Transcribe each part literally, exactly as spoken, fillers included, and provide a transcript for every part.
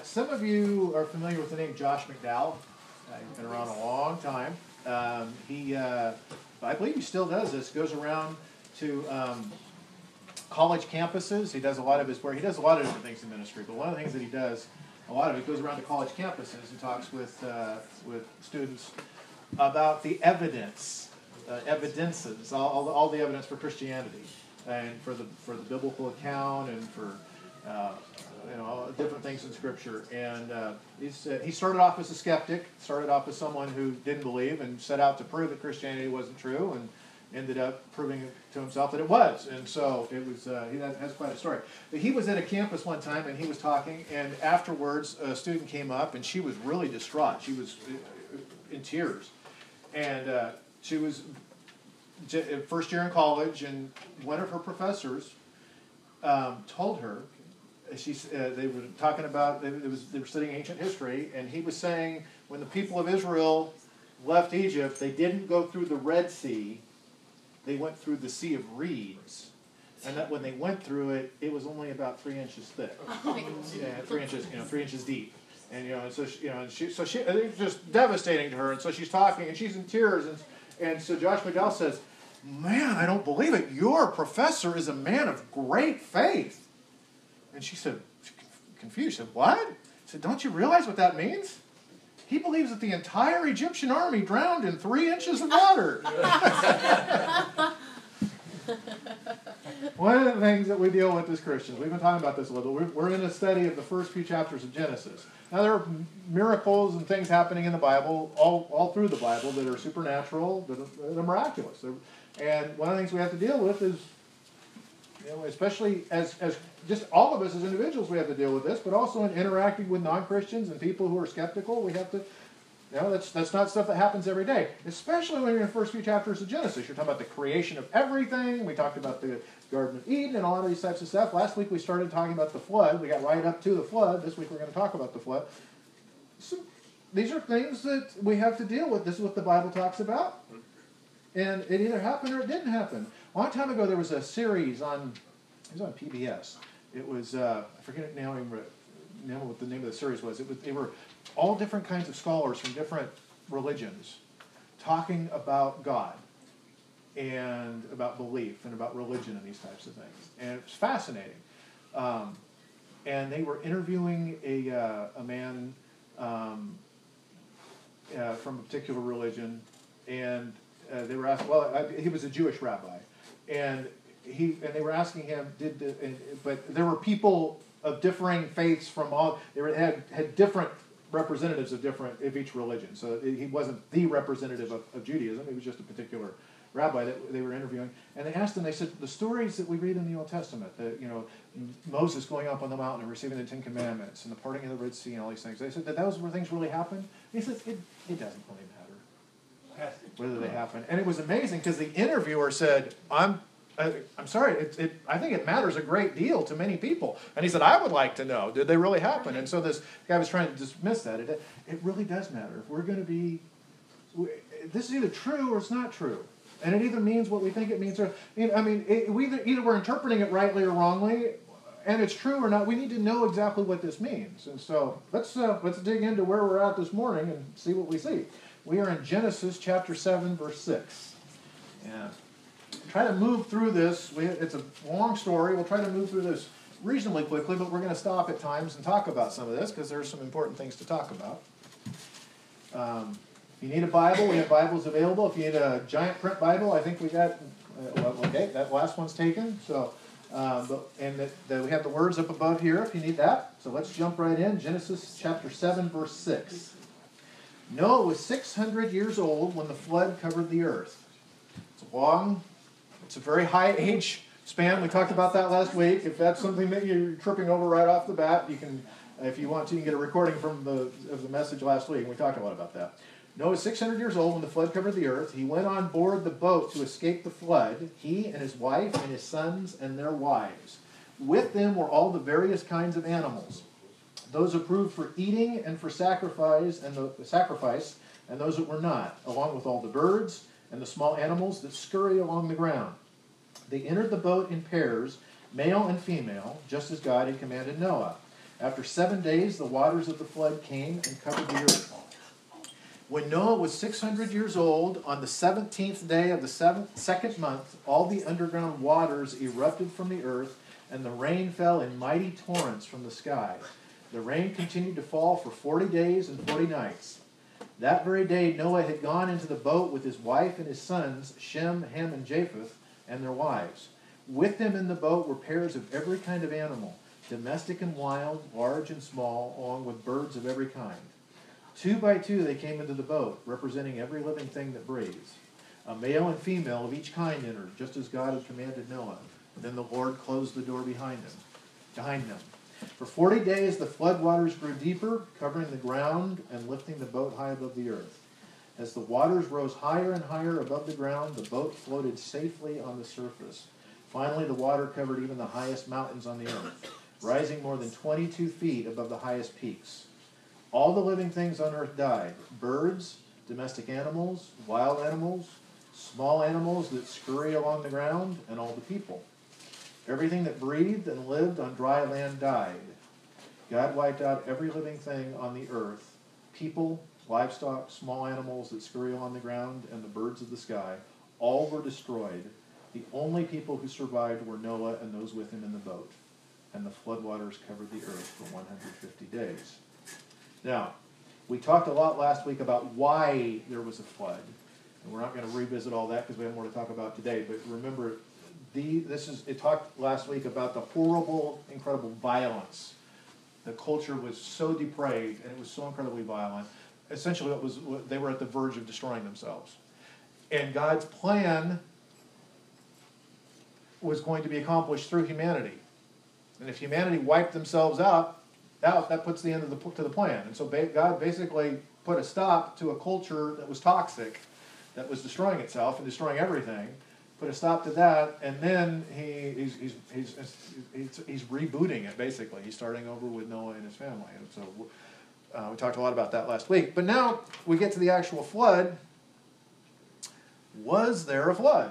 some of you are familiar with the name Josh McDowell. Uh, he's been around a long time. Um, he, uh, I believe he still does this, goes around to um, college campuses. He does a lot of his work. He does a lot of different things in ministry, but one of the things that he does, a lot of it goes around to college campuses and talks with, uh, with students about the evidence, uh, evidences, all, all, the, all the evidence for Christianity, and for the, for the biblical account, and for uh, you know, different things in Scripture. And uh, he's, uh, he started off as a skeptic, started off as someone who didn't believe, and set out to prove that Christianity wasn't true, and ended up proving to himself that it was. And so it was, uh, he has quite a story. But he was at a campus one time, and he was talking, and afterwards a student came up, and she was really distraught. She was in tears. And uh, she was first year in college, and one of her professors um, told her, she, uh, they were talking about, it was, they were studying ancient history, and he was saying when the people of Israel left Egypt, they didn't go through the Red Sea, they went through the Sea of Reeds. And that when they went through it, it was only about three inches thick. Yeah, three inches, you know, three inches deep. And you know, and so she, you know, and she, so she, it was just devastating to her. And so she's talking, and she's in tears. And and so Josh McDowell says, "Man, I don't believe it. Your professor is a man of great faith." And she said, confused, she said, "What?" I said, "Don't you realize what that means? He believes that the entire Egyptian army drowned in three inches of water." One of the things that we deal with as Christians, we've been talking about this a little bit, we're in a study of the first few chapters of Genesis. Now there are miracles and things happening in the Bible, all, all through the Bible, that are supernatural, that are, that are miraculous. And one of the things we have to deal with is, you know, especially as, as just all of us as individuals, we have to deal with this, but also in interacting with non-Christians and people who are skeptical, we have to, you know, that's, that's not stuff that happens every day. Especially when you're in the first few chapters of Genesis. You're talking about the creation of everything. We talked about the Garden of Eden and all of these types of stuff. Last week we started talking about the flood. We got right up to the flood. This week we're going to talk about the flood. So these are things that we have to deal with. This is what the Bible talks about. And it either happened or it didn't happen. A long time ago there was a series on, it was on P B S. It was, uh, I forget now what the name of the series was. It was. They were all different kinds of scholars from different religions talking about God and about belief and about religion and these types of things. And it was fascinating. Um, and they were interviewing a, uh, a man um, uh, from a particular religion, and uh, they were asking, well, I, he was a Jewish rabbi, and he and they were asking him, did the, and, but there were people of differing faiths from all, they were, had, had different representatives of different, of each religion. So he wasn't the representative of, of Judaism, he was just a particular rabbi that they were interviewing. And they asked him, they said, the stories that we read in the Old Testament, that, you know, Moses going up on the mountain and receiving the Ten Commandments and the parting of the Red Sea and all these things, they said that those were things really happened. He said, it, it doesn't really matter whether they happen. And it was amazing because the interviewer said, I'm I, I'm sorry, it, it, I think it matters a great deal to many people. And he said, I would like to know, did they really happen? And so this guy was trying to dismiss that. It, it really does matter. If we're going to be, this is either true or it's not true. And it either means what we think it means. Or, I mean, it, we either, either we're interpreting it rightly or wrongly, and it's true or not. We need to know exactly what this means. And so let's, uh, let's dig into where we're at this morning and see what we see. We are in Genesis chapter seven, verse six. Yeah. Try to move through this. We, it's a long story. We'll try to move through this reasonably quickly, but we're going to stop at times and talk about some of this because there's some important things to talk about. Um, if you need a Bible, we have Bibles available. If you need a giant print Bible, I think we got, uh, okay, that last one's taken. So, um, but, and the, the, we have the words up above here if you need that. So let's jump right in. Genesis chapter seven, verse six. Noah was six hundred years old when the flood covered the earth. It's long. It's a very high age span. We talked about that last week. If that's something that you're tripping over right off the bat, you can, if you want to, you can get a recording from the of the message last week. And we talked a lot about that. Noah was six hundred years old when the flood covered the earth. He went on board the boat to escape the flood, he and his wife and his sons and their wives. With them were all the various kinds of animals, those approved for eating and for sacrifice, and the, the sacrifice, and those that were not, along with all the birds and the small animals that scurry along the ground. They entered the boat in pairs, male and female, just as God had commanded Noah. After seven days, the waters of the flood came and covered the earth. When Noah was six hundred years old, on the seventeenth day of the seventh, second month, all the underground waters erupted from the earth, and the rain fell in mighty torrents from the sky. The rain continued to fall for forty days and forty nights. That very day Noah had gone into the boat with his wife and his sons, Shem, Ham, and Japheth, and their wives. With them in the boat were pairs of every kind of animal, domestic and wild, large and small, along with birds of every kind. Two by two they came into the boat, representing every living thing that breathes. A male and female of each kind entered, just as God had commanded Noah. Then the Lord closed the door behind him, behind them. For forty days the flood waters grew deeper, covering the ground and lifting the boat high above the earth. As the waters rose higher and higher above the ground, the boat floated safely on the surface. Finally, the water covered even the highest mountains on the earth, rising more than twenty-two feet above the highest peaks. All the living things on earth died: birds, domestic animals, wild animals, small animals that scurry along the ground, and all the people. Everything that breathed and lived on dry land died. God wiped out every living thing on the earth: people, livestock, small animals that scurry along the ground, and the birds of the sky. All were destroyed. The only people who survived were Noah and those with him in the boat. And the floodwaters covered the earth for one hundred fifty days. Now, we talked a lot last week about why there was a flood. And we're not going to revisit all that because we have more to talk about today. But remember, the, this is it talked last week about the horrible, incredible violence. The culture was so depraved and it was so incredibly violent. Essentially, it was they were at the verge of destroying themselves. And God's plan was going to be accomplished through humanity. And if humanity wiped themselves out, out that puts the end of the, to the plan. And so God basically put a stop to a culture that was toxic, that was destroying itself and destroying everything. Put a stop to that, and then he, he's, he's, he's, he's, he's rebooting it, basically. He's starting over with Noah and his family. And so uh, we talked a lot about that last week. But now we get to the actual flood. Was there a flood?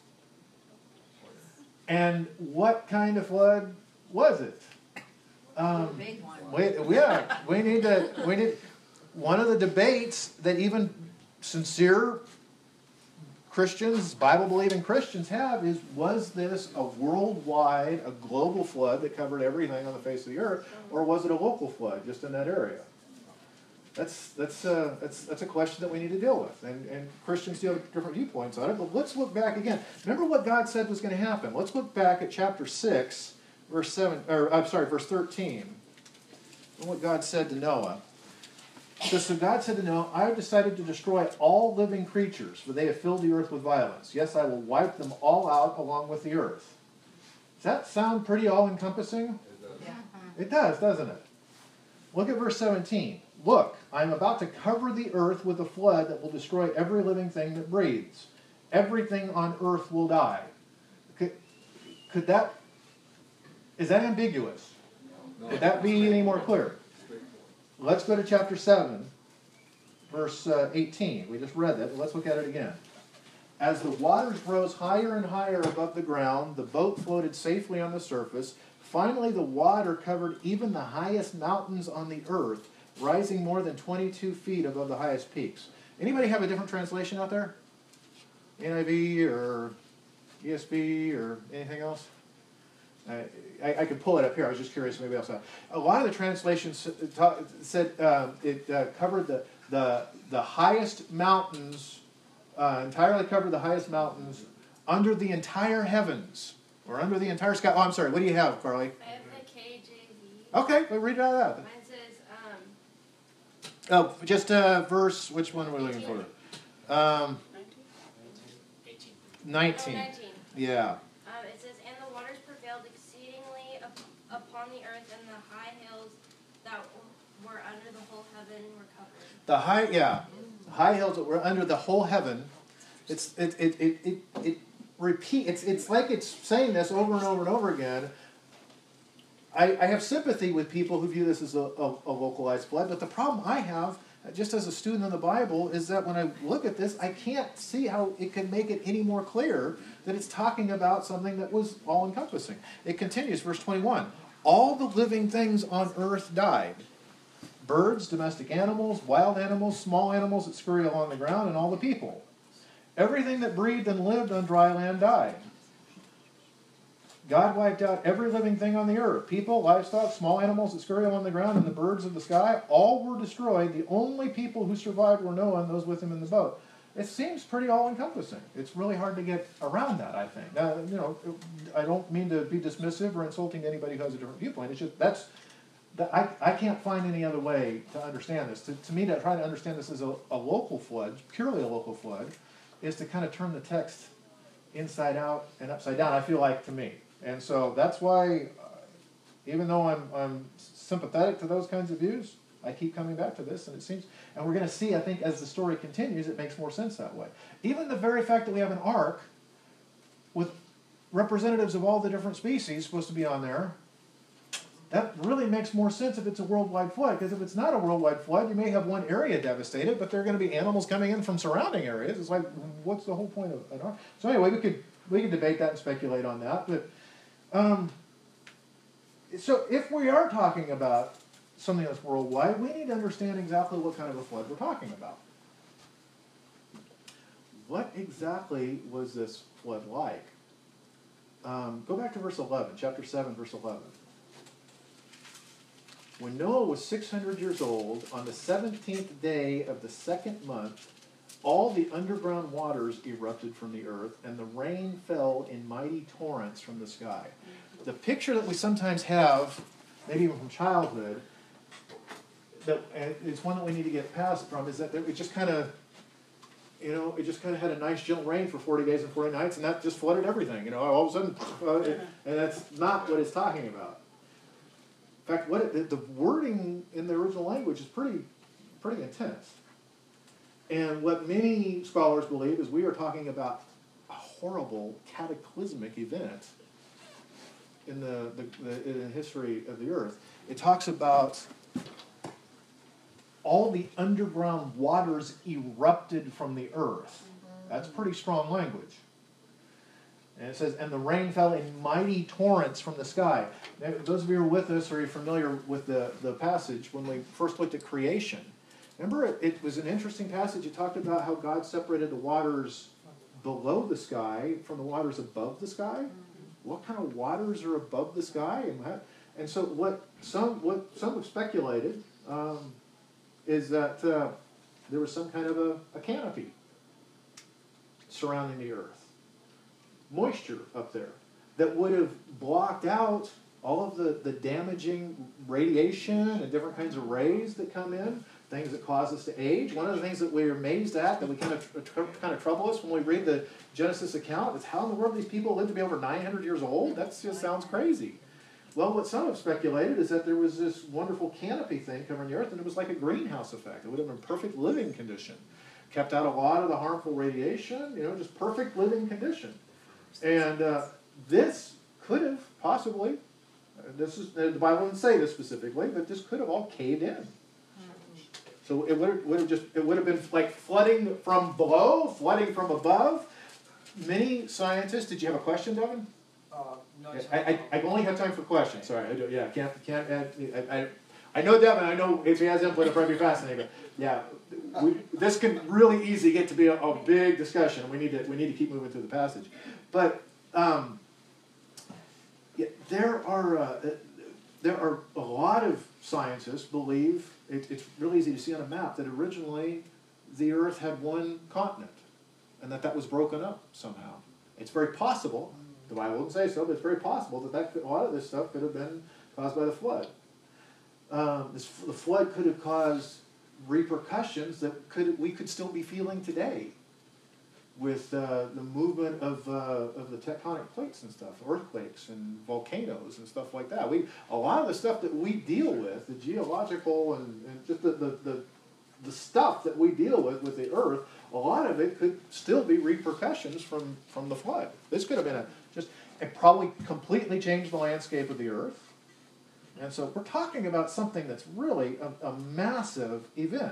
And what kind of flood was it? Um, big one. We, yeah, we need to. We need one of the debates that even sincere Christians, Bible-believing Christians have is: was this a worldwide, a global flood that covered everything on the face of the earth, or was it a local flood just in that area? That's that's uh, that's that's a question that we need to deal with, and and Christians do have different viewpoints on it. But let's look back again. Remember what God said was going to happen. Let's look back at chapter six, verse seven, or I'm sorry, verse thirteen. And what God said to Noah. So, so God said to Noah, "I have decided to destroy all living creatures, for they have filled the earth with violence. Yes, I will wipe them all out along with the earth." Does that sound pretty all-encompassing? It does. Yeah. It does, doesn't it? Look at verse seventeen. Look, I am about to cover the earth with a flood that will destroy every living thing that breathes. Everything on earth will die. Could, could that, is that ambiguous? No. Could that be any more clear? Let's go to chapter seven, verse uh, eighteen. We just read that, but let's look at it again. As the waters rose higher and higher above the ground, the boat floated safely on the surface. Finally, the water covered even the highest mountains on the earth, rising more than twenty-two feet above the highest peaks. Anybody have a different translation out there? N I V or E S V or anything else? I, I, I could pull it up here. I was just curious if anybody else had. A lot of the translations said um, it uh, covered the, the, the highest mountains, uh, entirely covered the highest mountains under the entire heavens, or under the entire sky. Oh, I'm sorry. What do you have, Carly? I have the K J V. Okay, well, read it out loud. Mine says, um, Oh, just uh, verse, which one are we looking for? Um, eighteen. nineteen. Oh, nineteen. Yeah. Um, it says, and the waters prevailed exceedingly up, upon the earth, and the high hills that were under the whole heaven were covered. The high, yeah, high hills that were under the whole heaven. It's it it it it, it repeat. It's it's like it's saying this over and over and over again. I, I have sympathy with people who view this as a, a, a localized flood, but the problem I have, just as a student of the Bible, is that when I look at this, I can't see how it can make it any more clear that it's talking about something that was all-encompassing. It continues, verse twenty-one. all the living things on earth died. Birds, domestic animals, wild animals, small animals that scurry along the ground, and all the people. Everything that breathed and lived on dry land died. God wiped out every living thing on the earth. People, livestock, small animals that scurry along the ground, and the birds of the sky, all were destroyed. The only people who survived were Noah and those with him in the boat. It seems pretty all-encompassing. It's really hard to get around that, I think. Now, you know, I don't mean to be dismissive or insulting to anybody who has a different viewpoint. It's just, that's, that I, I can't find any other way to understand this. To, to me, to try to understand this as a, a local flood, purely a local flood, is to kind of turn the text inside out and upside down, I feel like, to me. And so that's why, uh, even though I'm, I'm sympathetic to those kinds of views, I keep coming back to this, and it seems, and we're going to see, I think, as the story continues, it makes more sense that way. Even the very fact that we have an ark with representatives of all the different species supposed to be on there, that really makes more sense if it's a worldwide flood, because if it's not a worldwide flood, you may have one area devastated, but there are going to be animals coming in from surrounding areas. It's like, what's the whole point of an ark? So anyway, we could we could debate that and speculate on that, but um, so if we are talking about something that's worldwide, we need to understand exactly what kind of a flood we're talking about. What exactly was this flood like? Um, go back to verse eleven, chapter seven, verse eleven. When Noah was six hundred years old, on the seventeenth day of the second month, all the underground waters erupted from the earth, and the rain fell in mighty torrents from the sky. The picture that we sometimes have, maybe even from childhood, that it's one that we need to get past from, is that it just kind of, you know, it just kind of had a nice gentle rain for forty days and forty nights, and that just flooded everything. You know, all of a sudden, uh, it, and that's not what it's talking about. In fact, what it, the wording in the original language is pretty, pretty intense. And what many scholars believe is we are talking about a horrible, cataclysmic event in the, the, the, in the history of the earth. It talks about all the underground waters erupted from the earth. That's pretty strong language. And it says, and the rain fell in mighty torrents from the sky. Now, those of you who are with us, are you familiar with the, the passage when we first looked at creation? Remember, it, it was an interesting passage. It talked about how God separated the waters below the sky from the waters above the sky. What kind of waters are above the sky? And, how, and so what some, what some have speculated um, is that uh, there was some kind of a, a canopy surrounding the earth. Moisture up there that would have blocked out all of the, the damaging radiation and different kinds of rays that come in, things that cause us to age. One of the things that we're amazed at, that we kind of kind of trouble us when we read the Genesis account, is how in the world these people lived to be over nine hundred years old? That just sounds crazy. Well, what some have speculated is that there was this wonderful canopy thing covering the earth, and it was like a greenhouse effect. It would have been perfect living condition. Kept out a lot of the harmful radiation, you know, just perfect living condition. And uh, this could have possibly, uh, this is the Bible doesn't say this specifically, but this could have all caved in. So it would have, would have just it would have been like flooding from below, flooding from above. Many scientists. Did you have a question, Devin? Uh, no, I, I I only have time for questions. Sorry, I do, yeah, can't can't add. I, I I know Devin. I know if he has input, it'll probably be fascinating. But yeah, we, this can really easily get to be a, a big discussion. We need to we need to keep moving through the passage. But um, yeah, there are uh, there are a lot of scientists believe it, it's really easy to see on a map that originally the Earth had one continent, and that that was broken up somehow. It's very possible. The Bible doesn't say so, but it's very possible that, that could, a lot of this stuff could have been caused by the flood. Um, this, the flood could have caused repercussions that could we could still be feeling today, with uh, the movement of uh, of the tectonic plates and stuff, earthquakes and volcanoes and stuff like that. We a lot of the stuff that we deal with, the geological and, and just the, the the the stuff that we deal with with the earth, a lot of it could still be repercussions from from the flood. This could have been a just it probably completely changed the landscape of the earth. And so we're talking about something that's really a, a massive event.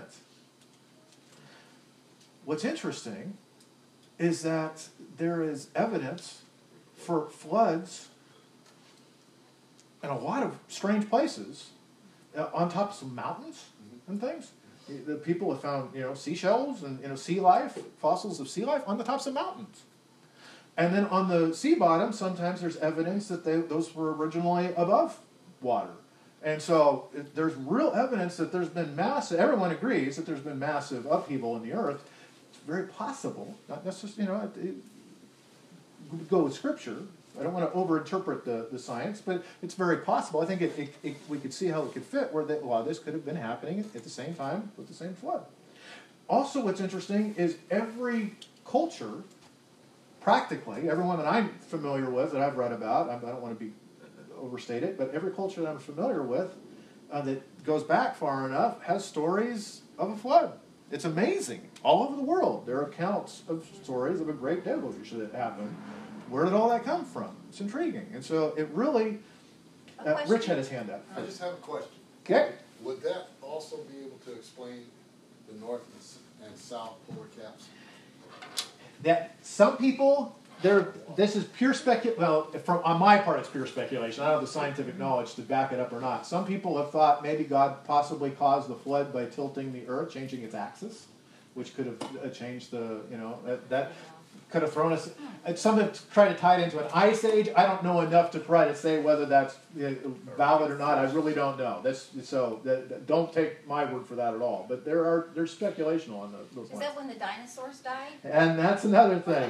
What's interesting is that there is evidence for floods in a lot of strange places, uh, on top of some mountains and things. The people have found, you know, seashells and, you know, sea life, fossils of sea life on the tops of mountains. And then on the sea bottom, sometimes there's evidence that they, those were originally above water. And so it, there's real evidence that there's been massive, everyone agrees that there's been massive upheaval in the earth. It's very possible, not necessarily, you know, it, it, go with Scripture. I don't want to overinterpret the, the science, but it's very possible. I think it, it, it, we could see how it could fit, where that, a lot of this could have been happening at the same time with the same flood. Also, what's interesting is every culture, practically, everyone that I'm familiar with, that I've read about, I don't want to be overstate it, but every culture that I'm familiar with uh, that goes back far enough has stories of a flood. It's amazing. All over the world, there are accounts of stories of a great deluge that happened. Where did all that come from? It's intriguing. And so it really, uh, Rich had his hand up. I just have a question. Okay. Would that also be able to explain the north and s- and south polar caps? That some people, they're, this is pure speculation. Well, from, on my part, it's pure speculation. I don't have the scientific knowledge to back it up or not. Some people have thought maybe God possibly caused the flood by tilting the earth, changing its axis, which could have uh, changed the, you know, that, that could have thrown us. Some have tried to tie it into an ice age. I don't know enough to try to say whether that's uh, valid or not. I really don't know. That's so. That, that- don't take my word for that at all. But there are there's speculation on those. those Is lines. that when the dinosaurs died? And that's another thing.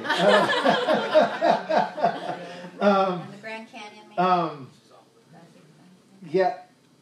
um, And the Grand Canyon? Maybe? um, yeah.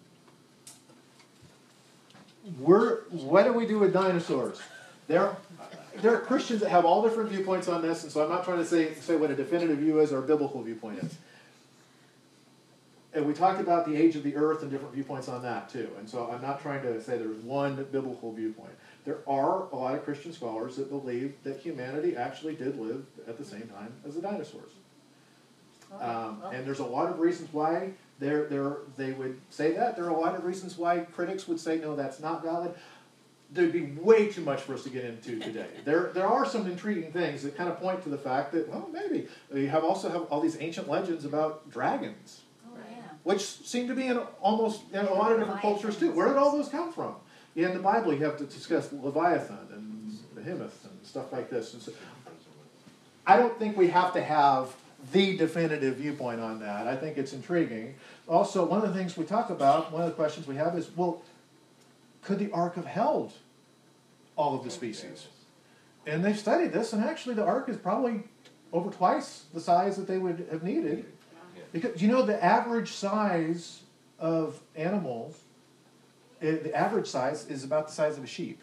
We're, what do we do with dinosaurs? There, there are Christians that have all different viewpoints on this, and so I'm not trying to say, say what a definitive view is or a biblical viewpoint is. And we talked about the age of the earth and different viewpoints on that too. And so I'm not trying to say there's one biblical viewpoint. There are a lot of Christian scholars that believe that humanity actually did live at the same time as the dinosaurs. Um, and there's a lot of reasons why they're, they're, they would say that. There are a lot of reasons why critics would say, no, that's not valid. There'd be way too much for us to get into today. There, there are some intriguing things that kind of point to the fact that, well, maybe. You have also have all these ancient legends about dragons, Oh, yeah. which seem to be in almost in a lot of different cultures too. Where did all those come from? Yeah, in the Bible you have to discuss Leviathan and Behemoth and stuff like this. And so, I don't think we have to have the definitive viewpoint on that. I think it's intriguing. Also, one of the things we talk about, one of the questions we have is, well, could the ark have held all of the species? And they've studied this, and actually the ark is probably over twice the size that they would have needed. Because, you know, the average size of animals, eh, the average size is about the size of a sheep.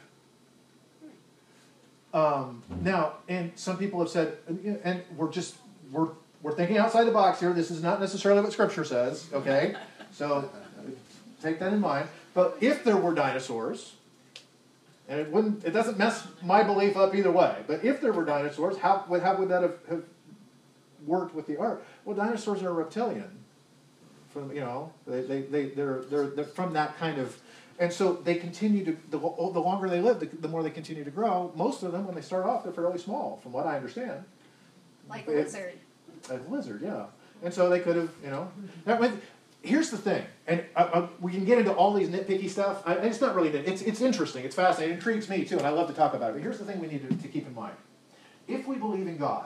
Um, now, and some people have said, and we're just, we're, we're thinking outside the box here. This is not necessarily what Scripture says, okay? So take that in mind. But if there were dinosaurs, and it wouldn't, it doesn't mess my belief up either way, but if there were dinosaurs, how, would- how would that have, have worked with the ark? Well, dinosaurs are reptilian. From, you know, they, they, they, they're, they're, they're from that kind of, and so they continue to, the, the longer they live, the, the more they continue to grow. Most of them, when they start off, they're fairly small, from what I understand. Like a It- lizard. A lizard, yeah. And so they could have, you know. Now, with, here's the thing, and I, I, we can get into all these nitpicky stuff. I, it's not really nit. It's it's interesting. It's fascinating. It intrigues me too, and I love to talk about it. But here's the thing we need to, to keep in mind: if we believe in God,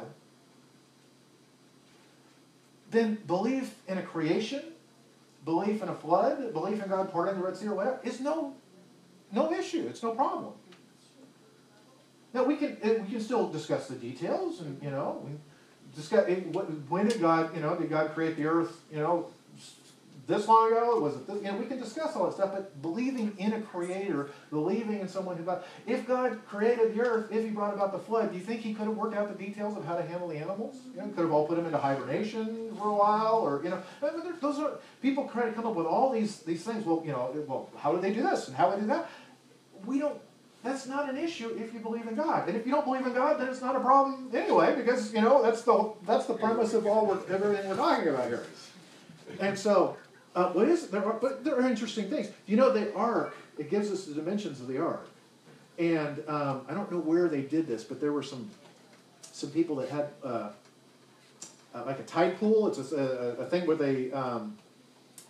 then belief in a creation, belief in a flood, belief in God parting the Red Sea or whatever is no no issue. It's no problem. Now we can we can still discuss the details, and you know. We, Discuss, when did God, you know, did God create the earth, you know, this long ago? Was it this? You know, we can discuss all that stuff, but believing in a creator, believing in someone who God, if God created the earth, if he brought about the flood, do you think he could have worked out the details of how to handle the animals? You know, could have all put them into hibernation for a while, or, you know, I mean, those are, people try to come up with all these, these things. Well, you know, well, how did they do this, and how did they do that? We don't. That's not an issue if you believe in God. And if you don't believe in God, then it's not a problem anyway, because, you know, that's the that's the premise of all we're, everything we're talking about here. And so, uh, what is there are but there are interesting things. You know, the ark, it gives us the dimensions of the ark. And um, I don't know where they did this, but there were some some people that had uh, uh, like a tide pool. It's a, a, a thing where they um,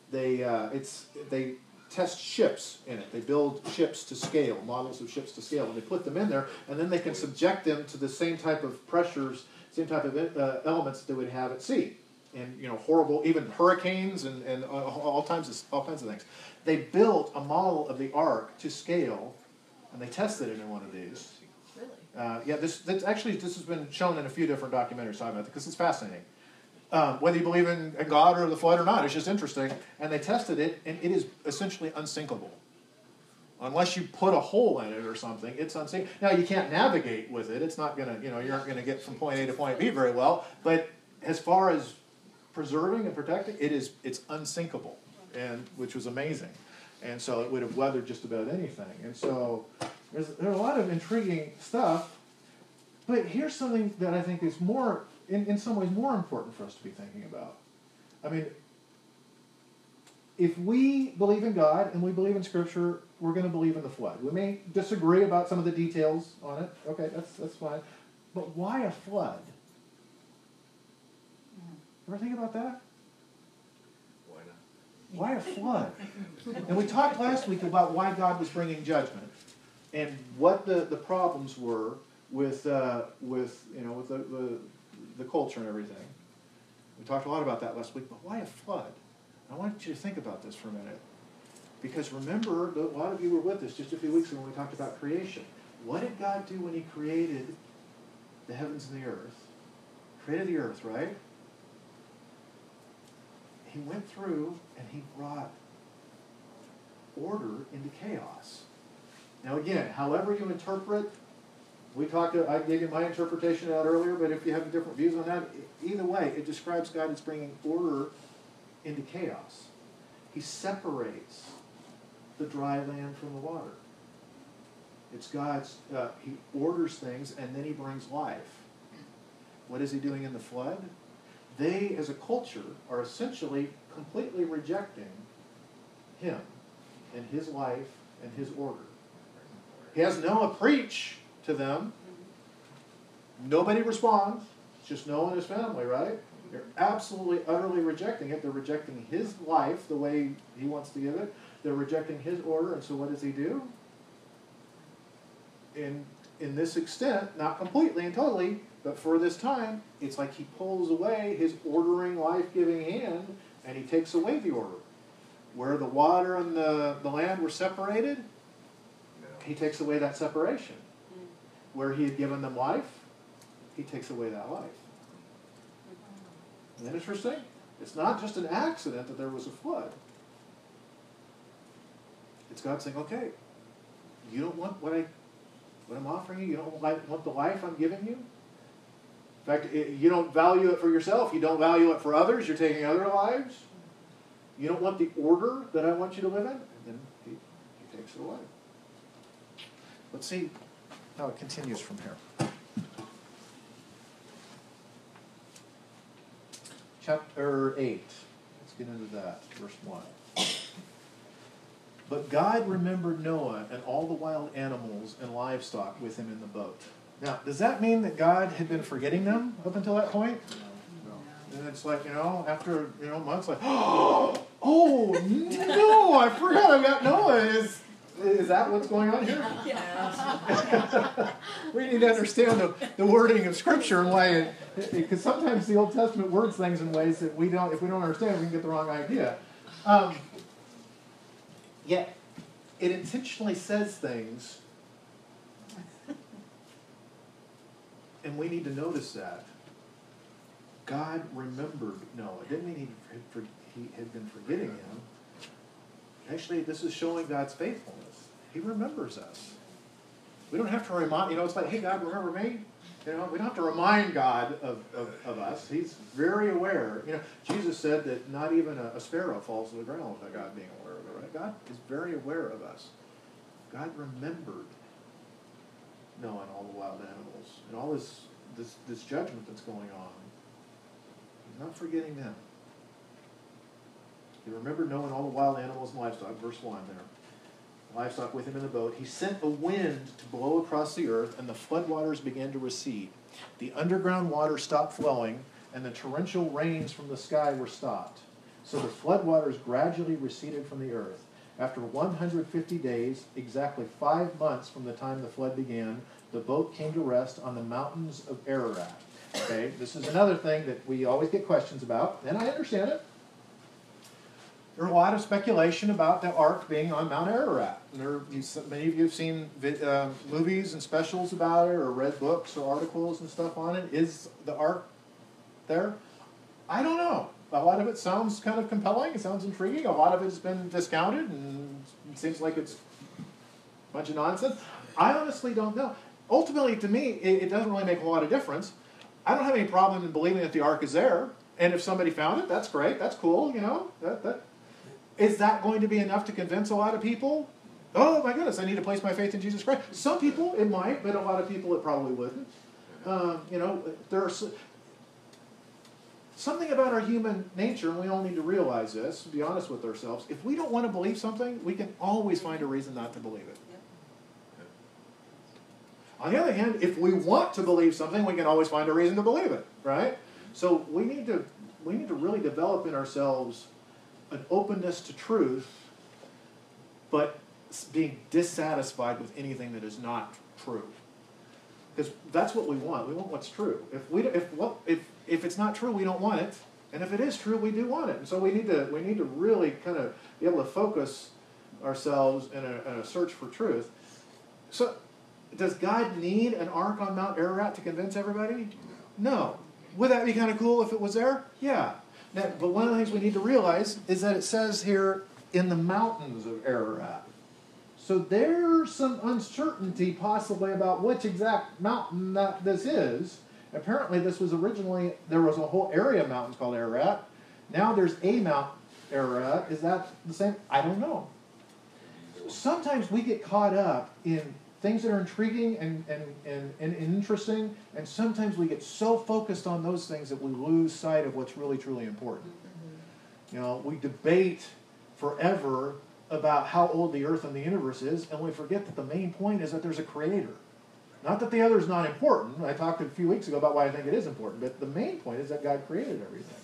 they uh, it's they test ships in it. They build ships to scale, models of ships to scale, and they put them in there, and then they can subject them to the same type of pressures, same type of uh, elements that they would have at sea, and you know, horrible, even hurricanes and and all kinds of all kinds of things. They built a model of the ark to scale, and they tested it in one of these. Really? Uh, yeah, this, this actually this has been shown in a few different documentaries talking about it because it's fascinating. Um, whether you believe in, in God or the flood or not, it's just interesting. And they tested it, and it is essentially unsinkable. Unless you put a hole in it or something, it's unsinkable. Now, you can't navigate with it. It's not going to, you know, you aren't going to get from point A to point B very well. But as far as preserving and protecting, it is, it's unsinkable, and which was amazing. And so it would have weathered just about anything. And so there's, there's a lot of intriguing stuff. But here's something that I think is more, in, in some ways, more important for us to be thinking about. I mean, if we believe in God and we believe in Scripture, we're going to believe in the flood. We may disagree about some of the details on it. Okay, that's that's fine. But why a flood? Ever think about that? Why not? Why a flood? And we talked last week about why God was bringing judgment and what the, the problems were with uh, with you know with the, the the culture and everything. We talked a lot about that last week. But why a flood? I want you to think about this for a minute, because remember, a lot of you were with us just a few weeks ago when we talked about creation. What did God do when He created the heavens and the earth? Created the earth, right? He went through and He brought order into chaos. Now again, however you interpret, we talked, I gave you my interpretation out earlier, but if you have different views on that, either way, it describes God as bringing order into chaos. He separates the dry land from the water. It's God's, uh, He orders things and then He brings life. What is He doing in the flood? They, as a culture, are essentially completely rejecting Him and His life and His order. He has Noah preach to them. Nobody responds. It's just Noah and his family, right? They're absolutely, utterly rejecting it. They're rejecting His life the way He wants to give it. They're rejecting His order, and so what does He do? In, in this extent, not completely and totally, but for this time, it's like He pulls away His ordering, life-giving hand, and He takes away the order. Where the water and the, the land were separated, He takes away that separation. Where He had given them life, He takes away that life. Isn't that interesting? It's not just an accident that there was a flood. It's God saying, okay, you don't want what, I, what I'm offering you? You don't want the life I'm giving you? In fact, it, you don't value it for yourself. You don't value it for others. You're taking other lives. You don't want the order that I want you to live in? And then He, he takes it away. Let's see how it continues from here. Chapter eight. Let's get into that. Verse one. But God remembered Noah and all the wild animals and livestock with him in the boat. Now, does that mean that God had been forgetting them up until that point? No. And it's like, you know, after, you know, months, like, oh, no, I forgot I've got Noah. Is, is that what's going on here? Yeah. We need to understand the, the wording of Scripture and why it, because sometimes the Old Testament words things in ways that we don't, if we don't understand, we can get the wrong idea. Um, yet, it intentionally says things, and we need to notice that. God remembered Noah. It didn't mean he had, for, he had been forgetting him. Actually, this is showing God's faithfulness. He remembers us. We don't have to remind, you know, it's like, hey, God, remember me? You know, we don't have to remind God of, of, of us. He's very aware. You know, Jesus said that not even a, a sparrow falls to the ground without God being aware of it, right? God is very aware of us. God remembered Noah and all the wild animals and all this, this, this judgment that's going on. He's not forgetting them. He remembered Noah and all the wild animals and livestock, verse one there. Livestock with him in the boat. He sent a wind to blow across the earth, and the floodwaters began to recede. The underground water stopped flowing, and the torrential rains from the sky were stopped. So the floodwaters gradually receded from the earth. After one hundred fifty days, exactly five months from the time the flood began, the boat came to rest on the mountains of Ararat. Okay, this is another thing that we always get questions about, and I understand it. There's a lot of speculation about the ark being on Mount Ararat. And there, you, many of you have seen uh, movies and specials about it, or read books or articles and stuff on it. Is the ark there? I don't know. A lot of it sounds kind of compelling. It sounds intriguing. A lot of it's been discounted, and it seems like it's a bunch of nonsense. I honestly don't know. Ultimately, to me, it, it doesn't really make a lot of difference. I don't have any problem in believing that the ark is there. And if somebody found it, that's great. That's cool. You know, that that. Is that going to be enough to convince a lot of people? Oh my goodness, I need to place my faith in Jesus Christ. Some people it might, but a lot of people it probably wouldn't. Um, you know, there's something about our human nature, and we all need to realize this, be honest with ourselves. If we don't want to believe something, we can always find a reason not to believe it. On the other hand, if we want to believe something, we can always find a reason to believe it, right? So we need to we need to really develop in ourselves an openness to truth, but being dissatisfied with anything that is not true. Because that's what we want. We want what's true. If we if what if if it's not true, we don't want it, and if it is true, we do want it. And so we need to we need to really kind of be able to focus ourselves in a, in a search for truth. So, does God need an ark on Mount Ararat to convince everybody? No. Would that be kind of cool if it was there? Yeah. Now, but one of the things we need to realize is that it says here, in the mountains of Ararat. So there's some uncertainty possibly about which exact mountain that this is. Apparently this was originally, there was a whole area of mountains called Ararat. Now there's a Mount Ararat. Is that the same? I don't know. Sometimes we get caught up in things that are intriguing and, and, and, and interesting, and sometimes we get so focused on those things that we lose sight of what's really, truly important. You know, we debate forever about how old the earth and the universe is, and we forget that the main point is that there's a creator. Not that the other is not important. I talked a few weeks ago about why I think it is important, but the main point is that God created everything.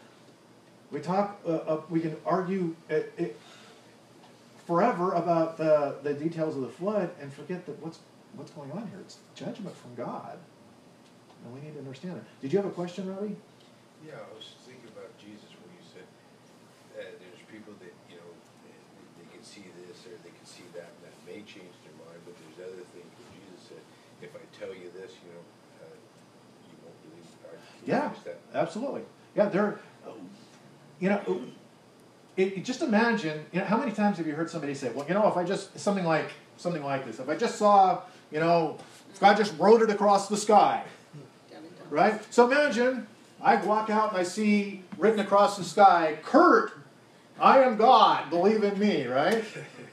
We talk, uh, uh, we can argue it, it, forever about the, the details of the flood and forget that what's what's going on here. It's judgment from God, and we need to understand it. Did you have a question, Robbie? Yeah, I was thinking about Jesus when you said uh, there's people that, you know, they, they can see this or they can see that, and that may change their mind, but there's other things where Jesus said, if I tell you this, you know, uh, you won't believe it. Can you Yeah, finish that? absolutely. Yeah, there. You know, it, it- just imagine. You know, how many times have you heard somebody say, "Well, you know, if I just something like something like this, if I just saw, you know, if God just wrote it across the sky." Right? So imagine I walk out and I see written across the sky, "Kurt, I am God, believe in me," right?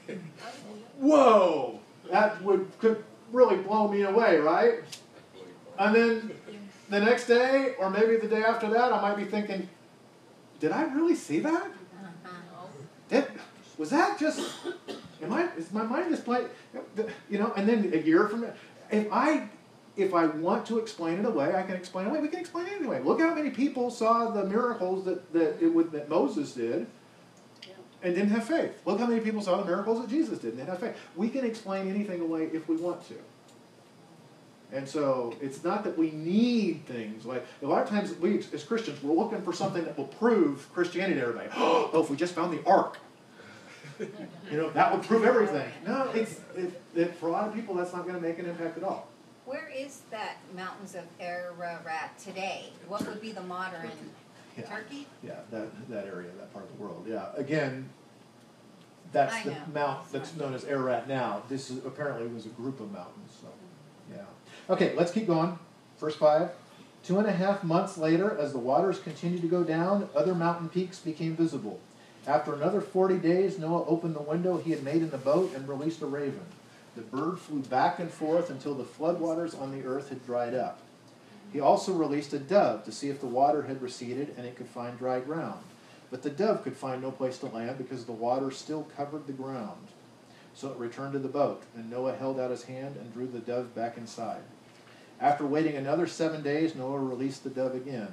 Whoa! That would could really blow me away, right? And then the next day, or maybe the day after that, I might be thinking, did I really see that? Did, was that just, am I, is my mind just playing, you know, and then a year from now, if I If I want to explain it away, I can explain it away. We can explain it anyway. Look how many people saw the miracles that, that, it would, that Moses did and didn't have faith. Look how many people saw the miracles that Jesus did and didn't have faith. We can explain anything away if we want to. And so it's not that we need things. Like a lot of times we as Christians, we're looking for something that will prove Christianity to everybody. Oh, if we just found the ark. You know, that would prove everything. No, it's, it, it, for a lot of people, that's not going to make an impact at all. Where is that mountains of Ararat today? What would be the modern Yeah. Turkey? Yeah, that, that area, that part of the world. Yeah, again, that's I the know. mount that's known as Ararat now. This is, apparently was a group of mountains. So, yeah. Okay, let's keep going. Verse five. Two and a half months later, as the waters continued to go down, other mountain peaks became visible. After another forty days, Noah opened the window he had made in the boat and released a raven. The bird flew back and forth until the floodwaters on the earth had dried up. He also released a dove to see if the water had receded and it could find dry ground. But the dove could find no place to land because the water still covered the ground. So it returned to the boat, and Noah held out his hand and drew the dove back inside. After waiting another seven days, Noah released the dove again.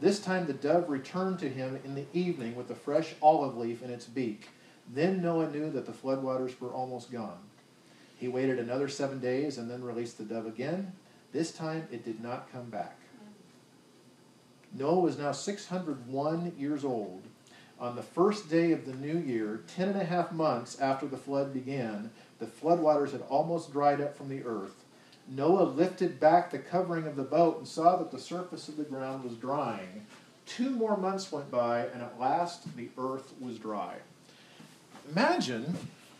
This time the dove returned to him in the evening with a fresh olive leaf in its beak. Then Noah knew that the floodwaters were almost gone. He waited another seven days and then released the dove again. This time it did not come back. Noah was now six hundred one years old. On the first day of the new year, ten and a half months after the flood began, the floodwaters had almost dried up from the earth. Noah lifted back the covering of the boat and saw that the surface of the ground was drying. Two more months went by, and at last the earth was dry. Imagine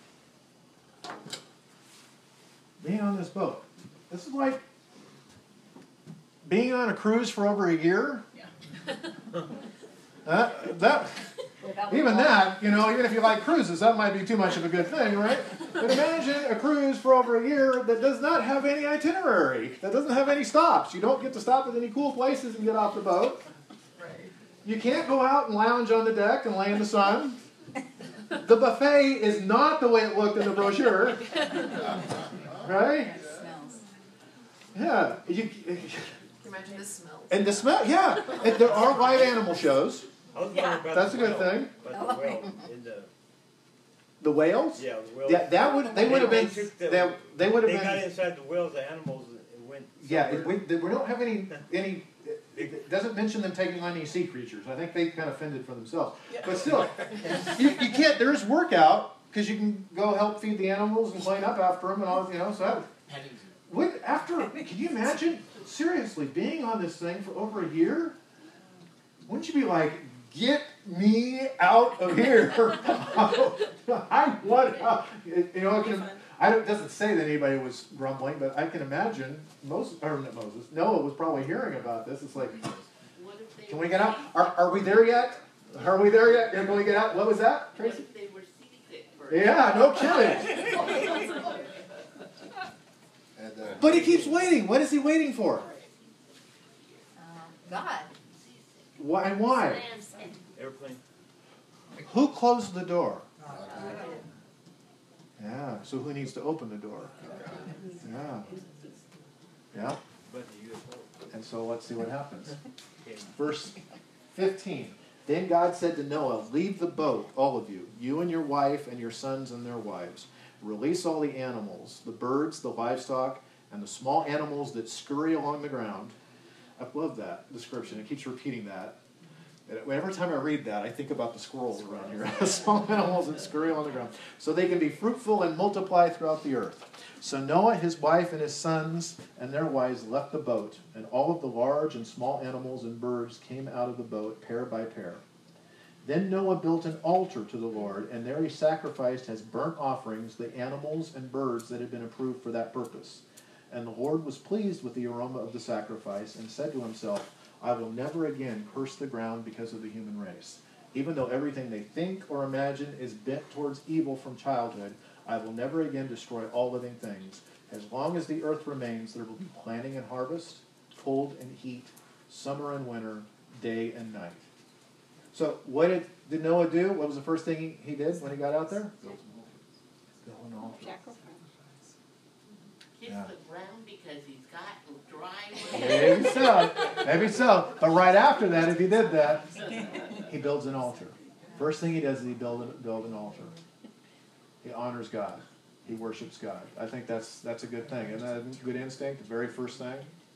being on this boat. This is like being on a cruise for over a year. Yeah. Uh, that, even that, you know, even if you like cruises, that might be too much of a good thing, right? But imagine a cruise for over a year that does not have any itinerary, that doesn't have any stops. You don't get to stop at any cool places and get off the boat. Right. You can't go out and lounge on the deck and lay in the sun. The buffet is not the way it looked in the brochure. Right? It smells. Yeah. You, Imagine the smells. and the smell, yeah. And there are live animal shows. I was Yeah. wondering about That's the a good whale, thing. About the whale in the, The whales? yeah, the whale. Yeah, that would, they would have been, took the- they, they would have They got been, inside the whales, the animals, and went. yeah, it, somewhere. we, we don't have any, any, it it doesn't mention them taking on any sea creatures. I think they kind of fended for themselves. But still, you, you can't, there's workout, because you can go help feed the animals and clean up after them and all, you know, so that, What, after, can you imagine, seriously, being on this thing for over a year? Wouldn't you be like, get me out of here? I want out. You know, I can, I don't, it doesn't say that anybody was grumbling, but I can imagine Moses, or not Moses, Noah was probably hearing about this. It's like, can we get out? Are, are we there yet? Are we there yet? Can we get out? What was that, Tracy? They were seasick for Yeah, no kidding. And, uh, But he keeps waiting. What is he waiting for? Uh, God. Why? And why? Airplane. Who closed the door? Yeah, so who needs to open the door? Yeah. Yeah. But the U F O. And so let's see what happens. Verse fifteen. Then God said to Noah, leave the boat, all of you, you and your wife and your sons and their wives. Release all the animals, the birds, the livestock, and the small animals that scurry along the ground. I love that description. It keeps repeating that. And every time I read that, I think about the squirrels around here. Small animals that scurry along the ground. So they can be fruitful and multiply throughout the earth. So Noah, his wife, and his sons and their wives left the boat, and all of the large and small animals and birds came out of the boat, pair by pair. Then Noah built an altar to the Lord, and there he sacrificed as burnt offerings the animals and birds that had been approved for that purpose. And the Lord was pleased with the aroma of the sacrifice, and said to himself, I will never again curse the ground because of the human race. Even though everything they think or imagine is bent towards evil from childhood, I will never again destroy all living things. As long as the earth remains, there will be planting and harvest, cold and heat, summer and winter, day and night. So what did, did Noah do? What was the first thing he, he did when he got out there? Built an altar. kiss Yeah. the ground because he's got dry Maybe so. Maybe so. But right after that, if he did that, he builds an altar. First thing he does is he build an, build an altar. He honors God. He worships God. I think that's that's a good thing. Isn't that a good instinct? The very first thing?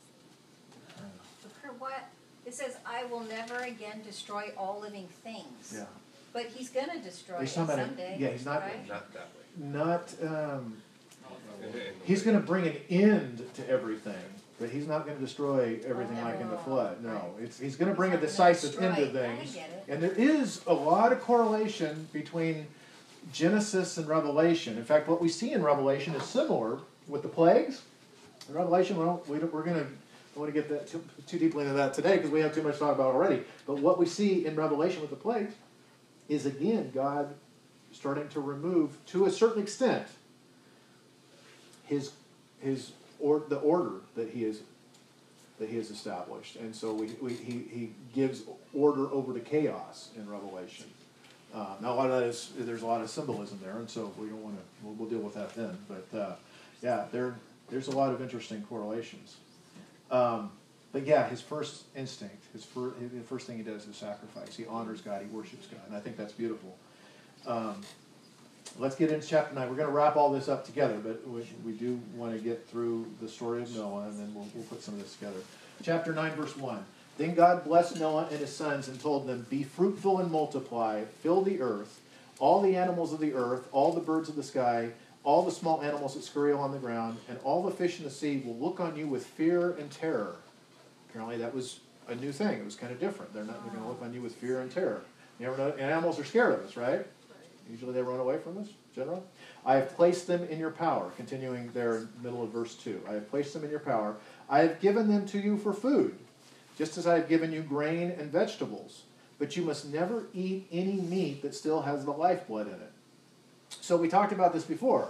For what? It says, I will never again destroy all living things. Yeah. But he's going to destroy He's it talking about it- someday. yeah, he's not- right? Not that way. Not, um, he's going to bring an end to everything, but he's not going to destroy everything like in the flood. No, it's, he's going to bring a He's not gonna decisive end to destroy it. I things. get it. And there is a lot of correlation between Genesis and Revelation. In fact, what we see in Revelation is similar with the plagues. In Revelation, we don't, we don't, we're going to, I want to get that too, too deeply into that today because we have too much to talk about already. But what we see in Revelation with the plagues is, again, God starting to remove, to a certain extent, his his or the order that he is that he has established, and so we, we he he gives order over to chaos in Revelation. Uh, now a lot of that is there's a lot of symbolism there, and so we don't want to we'll, we'll deal with that then. But uh, yeah, there there's a lot of interesting correlations. Um, But yeah, his first instinct, his fir- the first thing he does is sacrifice. He honors God, he worships God, and I think that's beautiful. Um, let's get into chapter nine. We're going to wrap all this up together, but we, we do want to get through the story of Noah, and then we'll, we'll put some of this together. Chapter nine, verse one. Then God blessed Noah and his sons and told them, "Be fruitful and multiply, fill the earth, all the animals of the earth, all the birds of the sky, all the small animals that scurry on the ground, and all the fish in the sea will look on you with fear and terror." Apparently that was a new thing. It was kind of different. They're not they're going to look on you with fear and terror. You ever know, animals are scared of us, right? Usually they run away from us, generally. "I have placed them in your power," continuing there in the middle of verse two. "I have placed them in your power. I have given them to you for food, just as I have given you grain and vegetables. But you must never eat any meat that still has the lifeblood in it." So we talked about this before.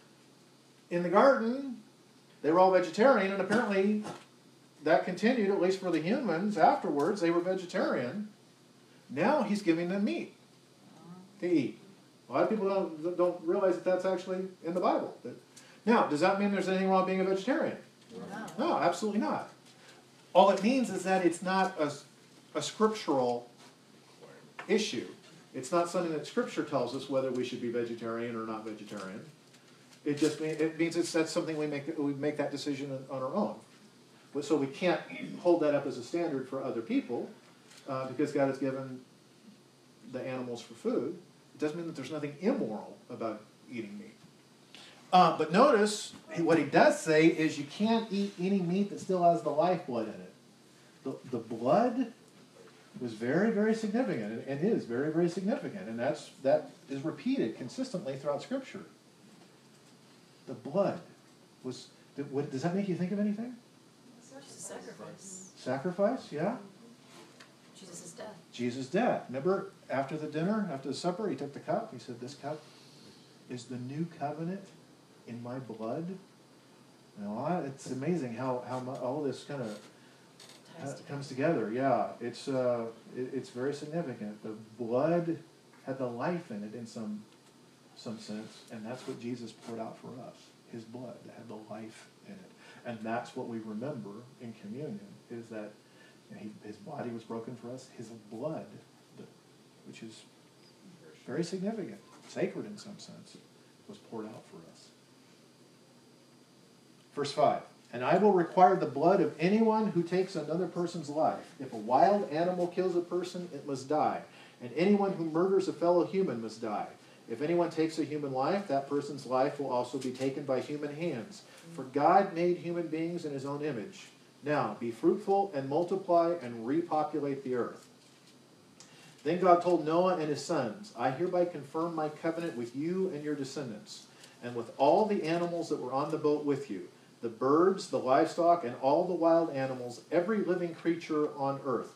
In the garden, they were all vegetarian, and apparently that continued, at least for the humans. Afterwards, they were vegetarian. Now he's giving them meat to eat. A lot of people don't, don't realize that that's actually in the Bible. Now, does that mean there's anything wrong with being a vegetarian? No. No, absolutely not. All it means is that it's not a, a scriptural issue. It's not something that Scripture tells us whether we should be vegetarian or not vegetarian. It just mean, it means it's that's something we make we make that decision on our own. So we can't hold that up as a standard for other people uh, because God has given the animals for food. It doesn't mean that there's nothing immoral about eating meat. Uh, but notice, what he does say is you can't eat any meat that still has the lifeblood in it. The, the blood was very, very significant, and, and is very, very significant, and that's that is repeated consistently throughout Scripture. The blood was. What, does that make you think of anything? Jesus' sacrifice. Sacrifice, yeah. Jesus' death. Jesus' death. Remember, after the dinner, after the supper, he took the cup. He said, "This cup is the new covenant in my blood." You know, it's amazing how how mu- all this kind of uh, comes together. Yeah, it's uh, it, it's very significant. The blood had the life in it in some some sense, and that's what Jesus poured out for us. His blood that had the life in it, and that's what we remember in communion. Is that you know, he, his body was broken for us. His blood, the, which is very significant, sacred in some sense, was poured out for us. Verse five, "And I will require the blood of anyone who takes another person's life. If a wild animal kills a person, it must die. And anyone who murders a fellow human must die. If anyone takes a human life, that person's life will also be taken by human hands. For God made human beings in his own image. Now, be fruitful and multiply and repopulate the earth." Then God told Noah and his sons, "I hereby confirm my covenant with you and your descendants, and with all the animals that were on the boat with you, the birds, the livestock, and all the wild animals, every living creature on earth."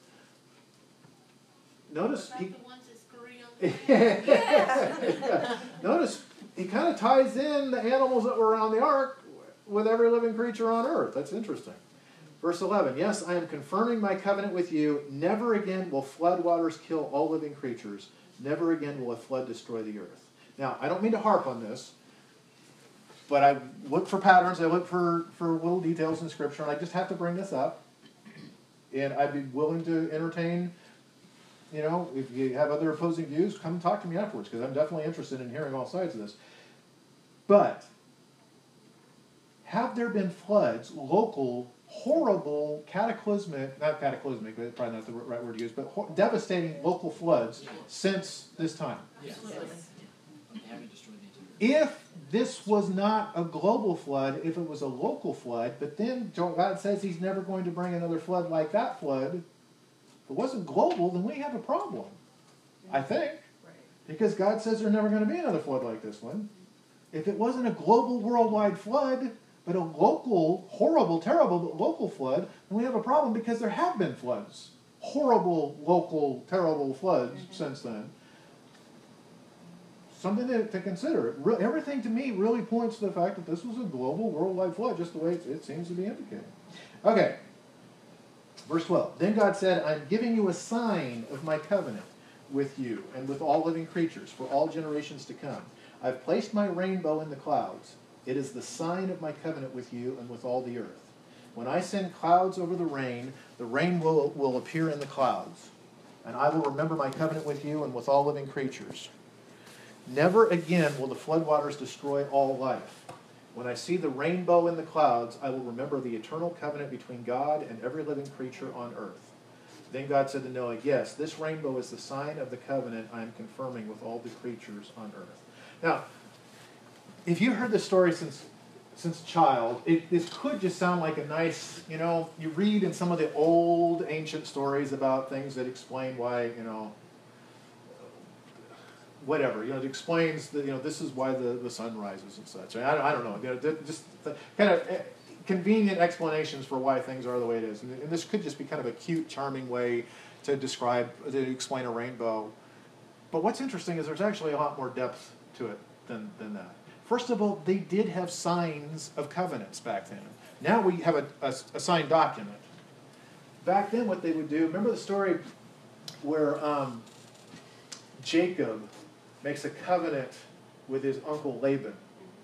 Notice About he, the ones that scurry on the yeah. Notice he kind of ties in the animals that were on the ark with every living creature on earth. That's interesting. Verse eleven, "Yes, I am confirming my covenant with you. Never again will flood waters kill all living creatures. Never again will a flood destroy the earth." Now, I don't mean to harp on this, but I look for patterns. I look for, for little details in Scripture, and I just have to bring this up. And I'd be willing to entertain, you know, if you have other opposing views, come talk to me afterwards, because I'm definitely interested in hearing all sides of this. But have there been floods, local, horrible, cataclysmic, not cataclysmic, but probably not the right word to use, but ho- devastating local floods since this time? If this was not a global flood, if it was a local flood, but then God says he's never going to bring another flood like that flood, if it wasn't global, then we have a problem, I think. Right. Because God says there's never going to be another flood like this one. If it wasn't a global, worldwide flood, but a local, horrible, terrible, but local flood, then we have a problem because there have been floods. Horrible, local, terrible floods mm-hmm. since then. Something to, to consider. Re- everything to me really points to the fact that this was a global, worldwide flood, just the way it, it seems to be indicated. Okay. Verse twelve. "Then God said, I'm giving you a sign of my covenant with you and with all living creatures for all generations to come. I've placed my rainbow in the clouds. It is the sign of my covenant with you and with all the earth. When I send clouds over the rain, the rain will, will appear in the clouds. And I will remember my covenant with you and with all living creatures. Never again will the floodwaters destroy all life. When I see the rainbow in the clouds, I will remember the eternal covenant between God and every living creature on earth. Then God said to Noah, yes, this rainbow is the sign of the covenant I am confirming with all the creatures on earth. Now, if you heard this story since since a child, it, this could just sound like a nice, you know, you read in some of the old ancient stories about things that explain why, you know, whatever, you know, it explains that, you know, this is why the, the sun rises and such. I, I don't know, you know, just kind of convenient explanations for why things are the way it is. And, and this could just be kind of a cute, charming way to describe, to explain a rainbow. But what's interesting is there's actually a lot more depth to it than, than that. First of all, they did have signs of covenants back then. Now we have a, a, a signed document. Back then what they would do, remember the story where um, Jacob makes a covenant with his uncle Laban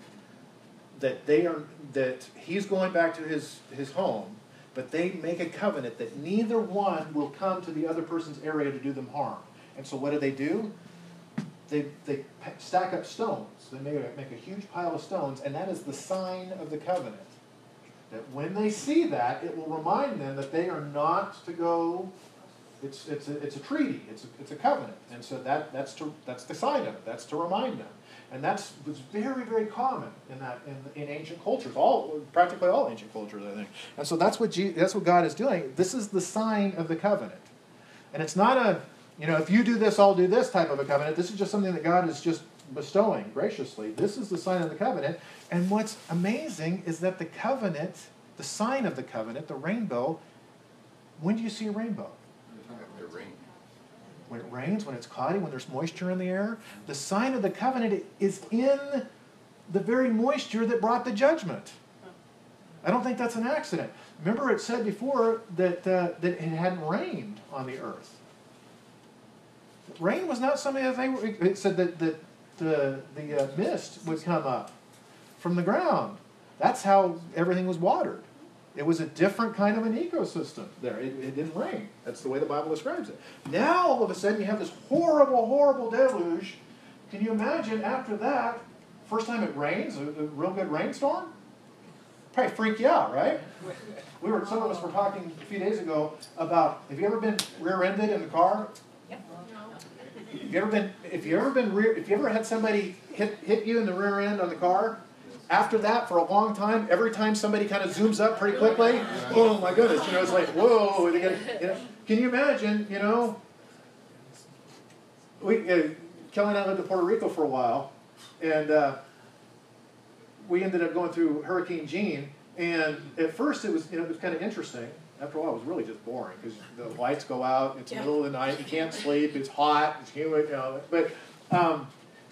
that they are that he's going back to his, his home, but they make a covenant that neither one will come to the other person's area to do them harm. And so what do they do? They, they stack up stones. They make a, make a huge pile of stones, and that is the sign of the covenant. That when they see that, it will remind them that they are not to go. It's it's a, it's a treaty. It's a, it's a covenant, and so that that's to that's the sign of it. That's to remind them, and that's was very very common in that in, in ancient cultures. All practically all ancient cultures, I think. And so that's what Je- that's what God is doing. This is the sign of the covenant, and it's not a you know if you do this, I'll do this type of a covenant. This is just something that God is just bestowing graciously. This is the sign of the covenant, and what's amazing is that the covenant, the sign of the covenant, the rainbow. When do you see a rainbow? After rain. When it rains, when it's cloudy, when there's moisture in the air. The sign of the covenant is in the very moisture that brought the judgment. I don't think that's an accident. Remember it said before that, uh, that it hadn't rained on the earth. Rain was not something that they were, it said that, that the, the uh, mist would come up from the ground. That's how everything was watered. It was a different kind of an ecosystem there. It, it didn't rain. That's the way the Bible describes it. Now, all of a sudden, you have this horrible, horrible deluge. Can you imagine after that, first time it rains, a, a real good rainstorm? Probably freak you out, right? We were, some of us were talking a few days ago about, have you ever been rear-ended in the car? Yep. Have you ever been, if you ever been rear, if you ever had somebody hit, hit you in the rear end on the car, after that, for a long time, every time somebody kind of zooms up pretty quickly, oh my goodness, you know, it's like, whoa. They get, you know, can you imagine, you know, we, uh, Kelly and I lived in Puerto Rico for a while, and uh, we ended up going through Hurricane Jean, and at first it was, you know, it was kind of interesting. After a while, it was really just boring, because the lights go out, it's the Yeah. middle of the night, you can't sleep, it's hot, it's humid, you know, but... Um,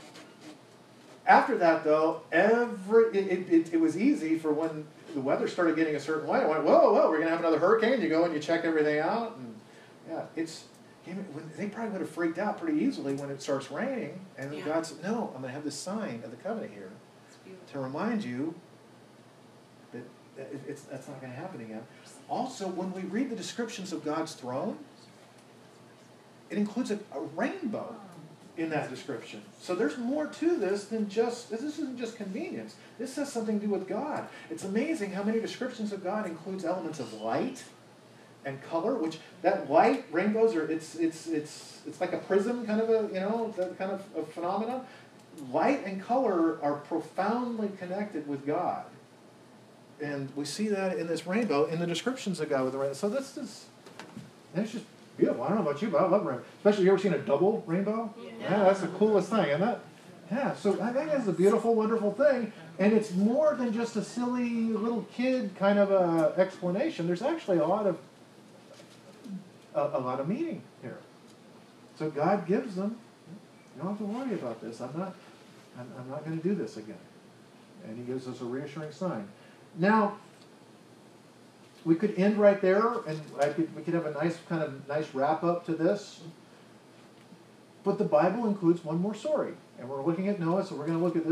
After that, though, every it, it, it was easy for when the weather started getting a certain way. I went, whoa, whoa, we're going to have another hurricane. You go and you check everything out. And yeah, it's they probably would have freaked out pretty easily when it starts raining. And Yeah. God said, no, I'm going to have this sign of the covenant here to remind you that it's, that's not going to happen again. Also, when we read the descriptions of God's throne, it includes a, a rainbow in that description. So there's more to this than just, this isn't just convenience. This has something to do with God. It's amazing how many descriptions of God includes elements of light and color, which that light, rainbows are, it's it's it's it's like a prism kind of a, you know, that kind of a phenomenon. Light and color are profoundly connected with God. And we see that in this rainbow, in the descriptions of God with the rainbow. So this is, and it's just beautiful. I don't know about you, but I love rainbow. Especially, you ever seen a double rainbow? Yeah. Yeah, that's the coolest thing, isn't it? Yeah, so I think that's a beautiful, wonderful thing. And it's more than just a silly little kid kind of a explanation. There's actually a lot of a, a lot of meaning here. So God gives them, you don't have to worry about this. I'm not I'm, I'm not going to do this again. And he gives us a reassuring sign. Now, we could end right there, and I could, we could have a nice kind of nice wrap up to this. But the Bible includes one more story, and we're looking at Noah, so we're going to look at this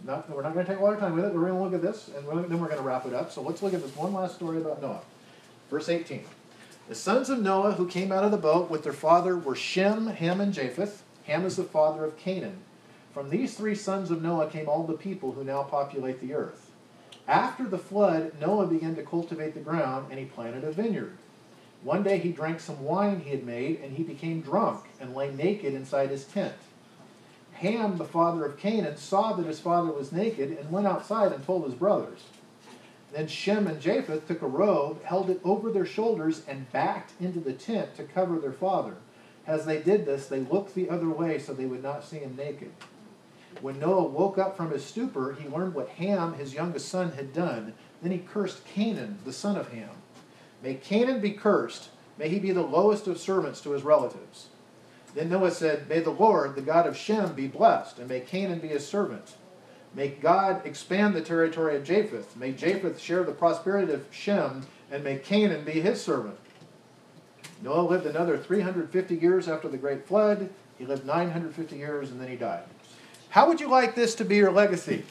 not, we're not going to take a lot of time with it. We're going to look at this, and we're, then we're going to wrap it up. So let's look at this one last story about Noah. Verse eighteen. The sons of Noah who came out of the boat with their father were Shem, Ham, and Japheth. Ham is the father of Canaan. From these three sons of Noah came all the people who now populate the earth. After the flood, Noah began to cultivate the ground, and he planted a vineyard. One day he drank some wine he had made, and he became drunk and lay naked inside his tent. Ham, the father of Canaan, saw that his father was naked and went outside and told his brothers. Then Shem and Japheth took a robe, held it over their shoulders, and backed into the tent to cover their father. As they did this, they looked the other way so they would not see him naked. When Noah woke up from his stupor, he learned what Ham, his youngest son, had done. Then he cursed Canaan, the son of Ham. May Canaan be cursed. May he be the lowest of servants to his relatives. Then Noah said, May the Lord, the God of Shem, be blessed, and may Canaan be his servant. May God expand the territory of Japheth. May Japheth share the prosperity of Shem, and may Canaan be his servant. Noah lived another three hundred fifty years after the great flood. He lived nine hundred fifty years, and then he died. How would you like this to be your legacy?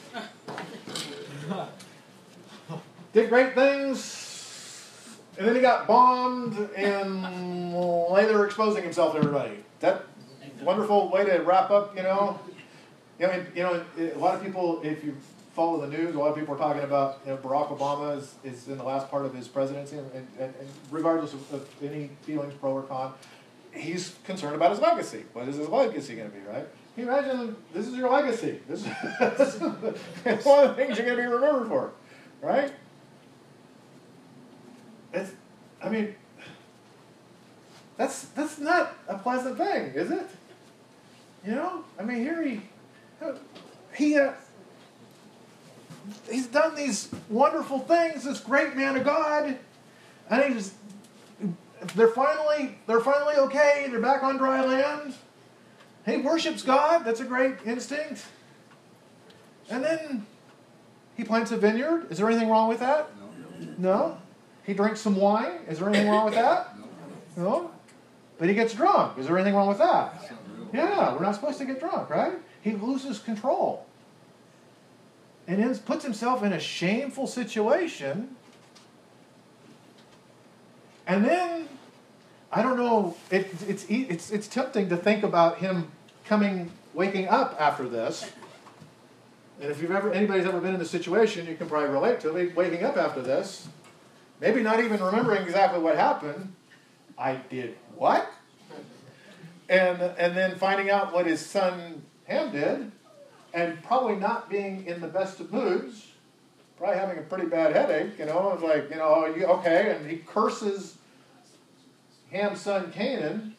Did great things, and then he got bombed, and later exposing himself to everybody. That wonderful way to wrap up, you know. You know, you know, a lot of people, if you follow the news, a lot of people are talking about, you know, Barack Obama is, is in the last part of his presidency, and, and, and regardless of, of any feelings pro or con, he's concerned about his legacy. What is his legacy going to be, right? Can you imagine, this is your legacy. This is, this is one of the things you're going to be remembered for, right? It's, I mean, that's that's not a pleasant thing, is it? You know? I mean, here he, he uh, he's done these wonderful things, this great man of God, and he's, they're finally, they're finally okay, they're back on dry land. He worships God, that's a great instinct. And then he plants a vineyard. Is there anything wrong with that? No. No? He drinks some wine. Is there anything wrong with that? No. No? But he gets drunk. Is there anything wrong with that? Yeah, we're not supposed to get drunk, right? He loses control. And ends, puts himself in a shameful situation. And then, I don't know, it, it's, it's, it's tempting to think about him coming, waking up after this. And if you've ever, anybody's ever been in this situation, you can probably relate to it, waking up after this, maybe not even remembering exactly what happened. I did what? And, and then finding out what his son Ham did, and probably not being in the best of moods, probably having a pretty bad headache, you know, it's like, you know, you, okay, and he curses Ham's son Canaan.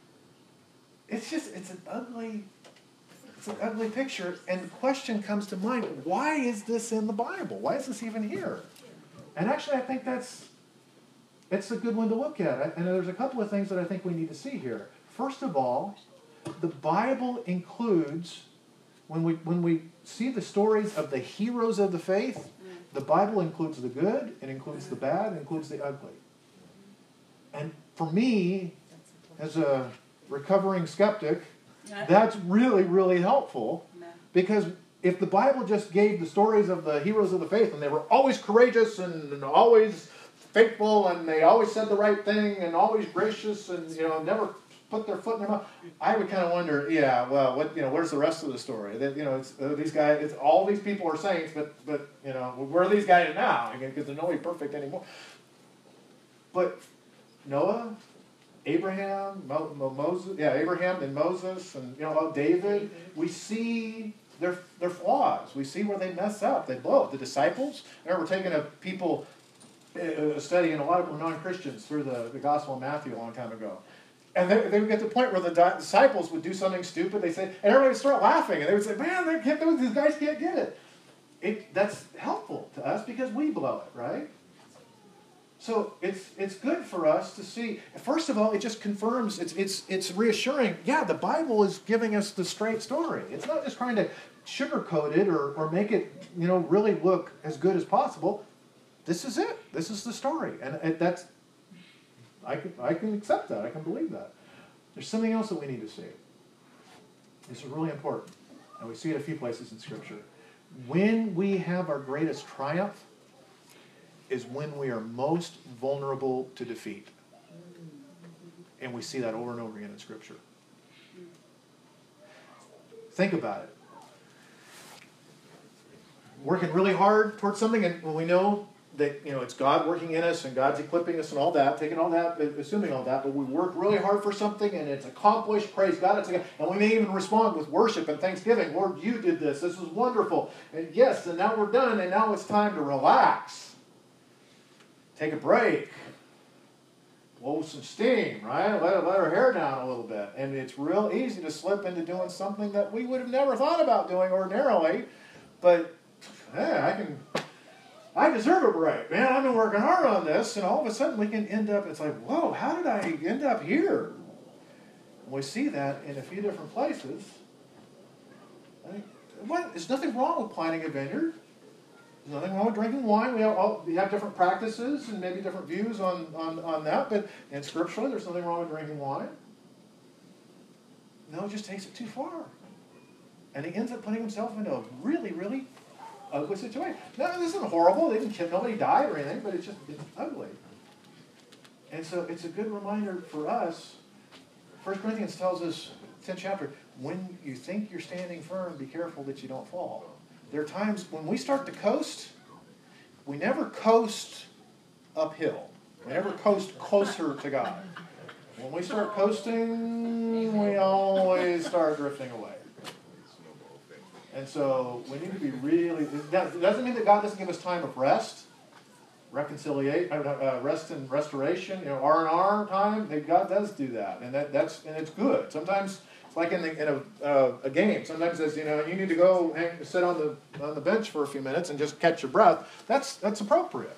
It's just, it's an ugly, it's an ugly picture. And the question comes to mind, why is this in the Bible? Why is this even here? And actually, I think that's, it's a good one to look at. And there's a couple of things that I think we need to see here. First of all, the Bible includes, when we, when we see the stories of the heroes of the faith, the Bible includes the good, it includes the bad, it includes the ugly. And for me, as a recovering skeptic, that's really, really helpful, because if the Bible just gave the stories of the heroes of the faith, and they were always courageous and, and always faithful, and they always said the right thing, and always gracious, and, you know, never put their foot in their mouth, I would kind of wonder, yeah, well, what, you know, where's the rest of the story? That, you know, it's, uh, these guys, it's, all these people are saints, but, but you know, where are these guys now? Because they're nobody perfect anymore. But Noah, Abraham, Mo, Mo, Moses, yeah, Abraham and Moses, and, you know, David, we see their their flaws. We see where they mess up. They blow it. The disciples, I remember taking a people, uh, studying a lot of non-Christians through the, the Gospel of Matthew a long time ago. And they, they would get to the point where the disciples would do something stupid. They say, and everybody would start laughing. And they would say, man, they can't do it. These guys can't get it. it. That's helpful to us because we blow it, right? So it's it's good for us to see. First of all, it just confirms, it's it's it's reassuring. Yeah, the Bible is giving us the straight story. It's not just trying to sugarcoat it or, or make it, you know, really look as good as possible. This is it. This is the story. And, and that's, I can, I can accept that. I can believe that. There's something else that we need to see. This is really important. And we see it a few places in Scripture. when we have our greatest triumph is when we are most vulnerable to defeat. And we see that over and over again in Scripture. Think about it. Working really hard towards something, and when we know that, you know, it's God working in us and God's equipping us and all that, taking all that, assuming all that, but we work really hard for something and it's accomplished, praise God, it's, and we may even respond with worship and thanksgiving. Lord, you did this. This was wonderful. And yes, and now we're done, and now it's time to relax. Take a break. Blow some steam, right? Let, let our hair down a little bit. And it's real easy to slip into doing something that we would have never thought about doing ordinarily. But, hey, I can... I deserve a break, man. I've been working hard on this, and all of a sudden we can end up, it's like, whoa, how did I end up here? And we see that in a few different places. I mean, what, there's nothing wrong with planting a vineyard. There's nothing wrong with drinking wine. We have, all, we have different practices and maybe different views on, on, on that, but in scripturally, there's nothing wrong with drinking wine. No, it just takes it too far. And he ends up putting himself into a really, really ugly situation. No, this isn't horrible. They didn't kill, nobody died or anything, but it's just it's ugly. And so it's a good reminder for us. First Corinthians tells us, tenth chapter, when you think you're standing firm, be careful that you don't fall. There are times when we start to coast, we never coast uphill. We never coast closer to God. When we start coasting, we always start drifting away. And so we need to be really, it doesn't mean that God doesn't give us time of rest, reconciliate, uh, rest and restoration, you know, R and R time. That God does do that, and that, that's and it's good. Sometimes it's like in, the, in a, uh, a game. Sometimes it's, you know, you need to go hang, sit on the on the bench for a few minutes and just catch your breath. That's that's appropriate.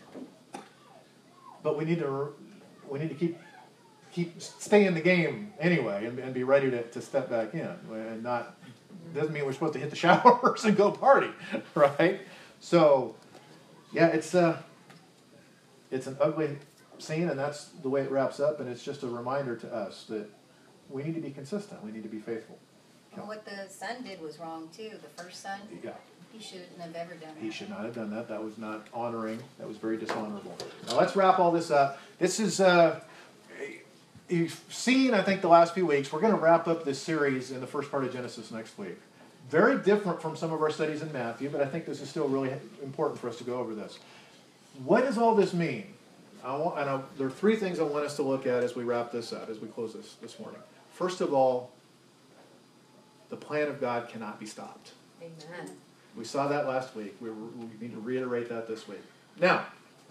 But we need to we need to keep keep stay in the game anyway, and, and be ready to, to step back in, and not. Doesn't mean we're supposed to hit the showers and go party, right? So, yeah, it's uh, it's an ugly scene, and that's the way it wraps up. And it's just a reminder to us that we need to be consistent. We need to be faithful. Well, what the son did was wrong too. The first son, Yeah, he shouldn't have ever done he that. should not have done that. That was not honoring. That was very dishonorable. Now let's wrap all this up. This is. Uh, You've seen, I think, the last few weeks, we're going to wrap up this series in the first part of Genesis next week. Very different from some of our studies in Matthew, but I think this is still really important for us to go over this. What does all this mean? I want, and I, there are three things I want us to look at as we wrap this up, as we close this this morning. First of all, the plan of God cannot be stopped. Amen. We saw that last week. We, we need to reiterate that this week. Now,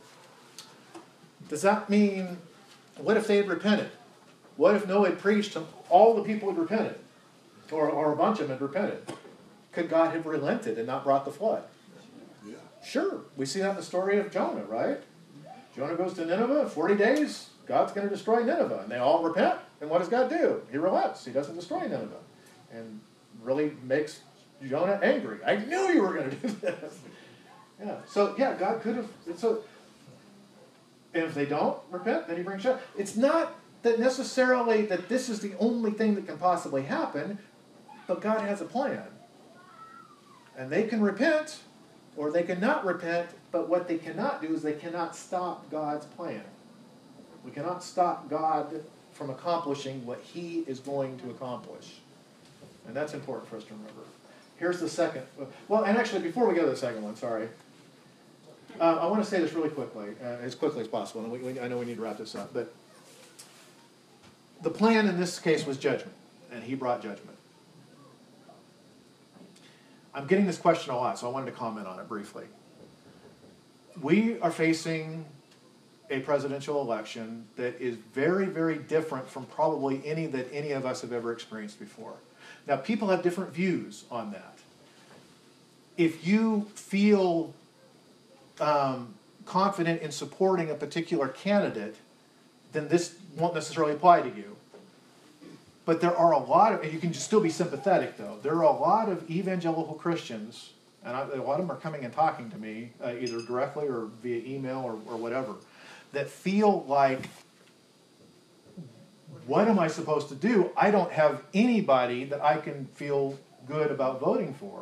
does that mean, what if they had repented? What if Noah had preached and all the people had repented? Or, or a bunch of them had repented? Could God have relented and not brought the flood? Yeah. Sure. We see that in the story of Jonah, right? Jonah goes to Nineveh, forty days, God's going to destroy Nineveh. And they all repent, and what does God do? He relents. He doesn't destroy Nineveh. And really makes Jonah angry. I knew you were going to do this. Yeah. So, yeah, God could have... So, and if they don't repent, then he brings judgment. It's not that necessarily that this is the only thing that can possibly happen, but God has a plan. And they can repent, or they cannot repent, but what they cannot do is they cannot stop God's plan. We cannot stop God from accomplishing what he is going to accomplish. And that's important for us to remember. Here's the second. Well, and actually, before we go to the second one, sorry. Uh, I want to say this really quickly, uh, as quickly as possible. And we, we, I know we need to wrap this up. But the plan in this case was judgment. And he brought judgment. I'm getting this question a lot, so I wanted to comment on it briefly. We are facing a presidential election that is very, very different from probably any that any of us have ever experienced before. Now, people have different views on that. If you feel um, confident in supporting a particular candidate, then this won't necessarily apply to you. But there are a lot of, and you can still be sympathetic though, there are a lot of evangelical Christians, and I, a lot of them are coming and talking to me, uh, either directly or via email or, or whatever, that feel like, what am I supposed to do? I don't have anybody that I can feel good about voting for.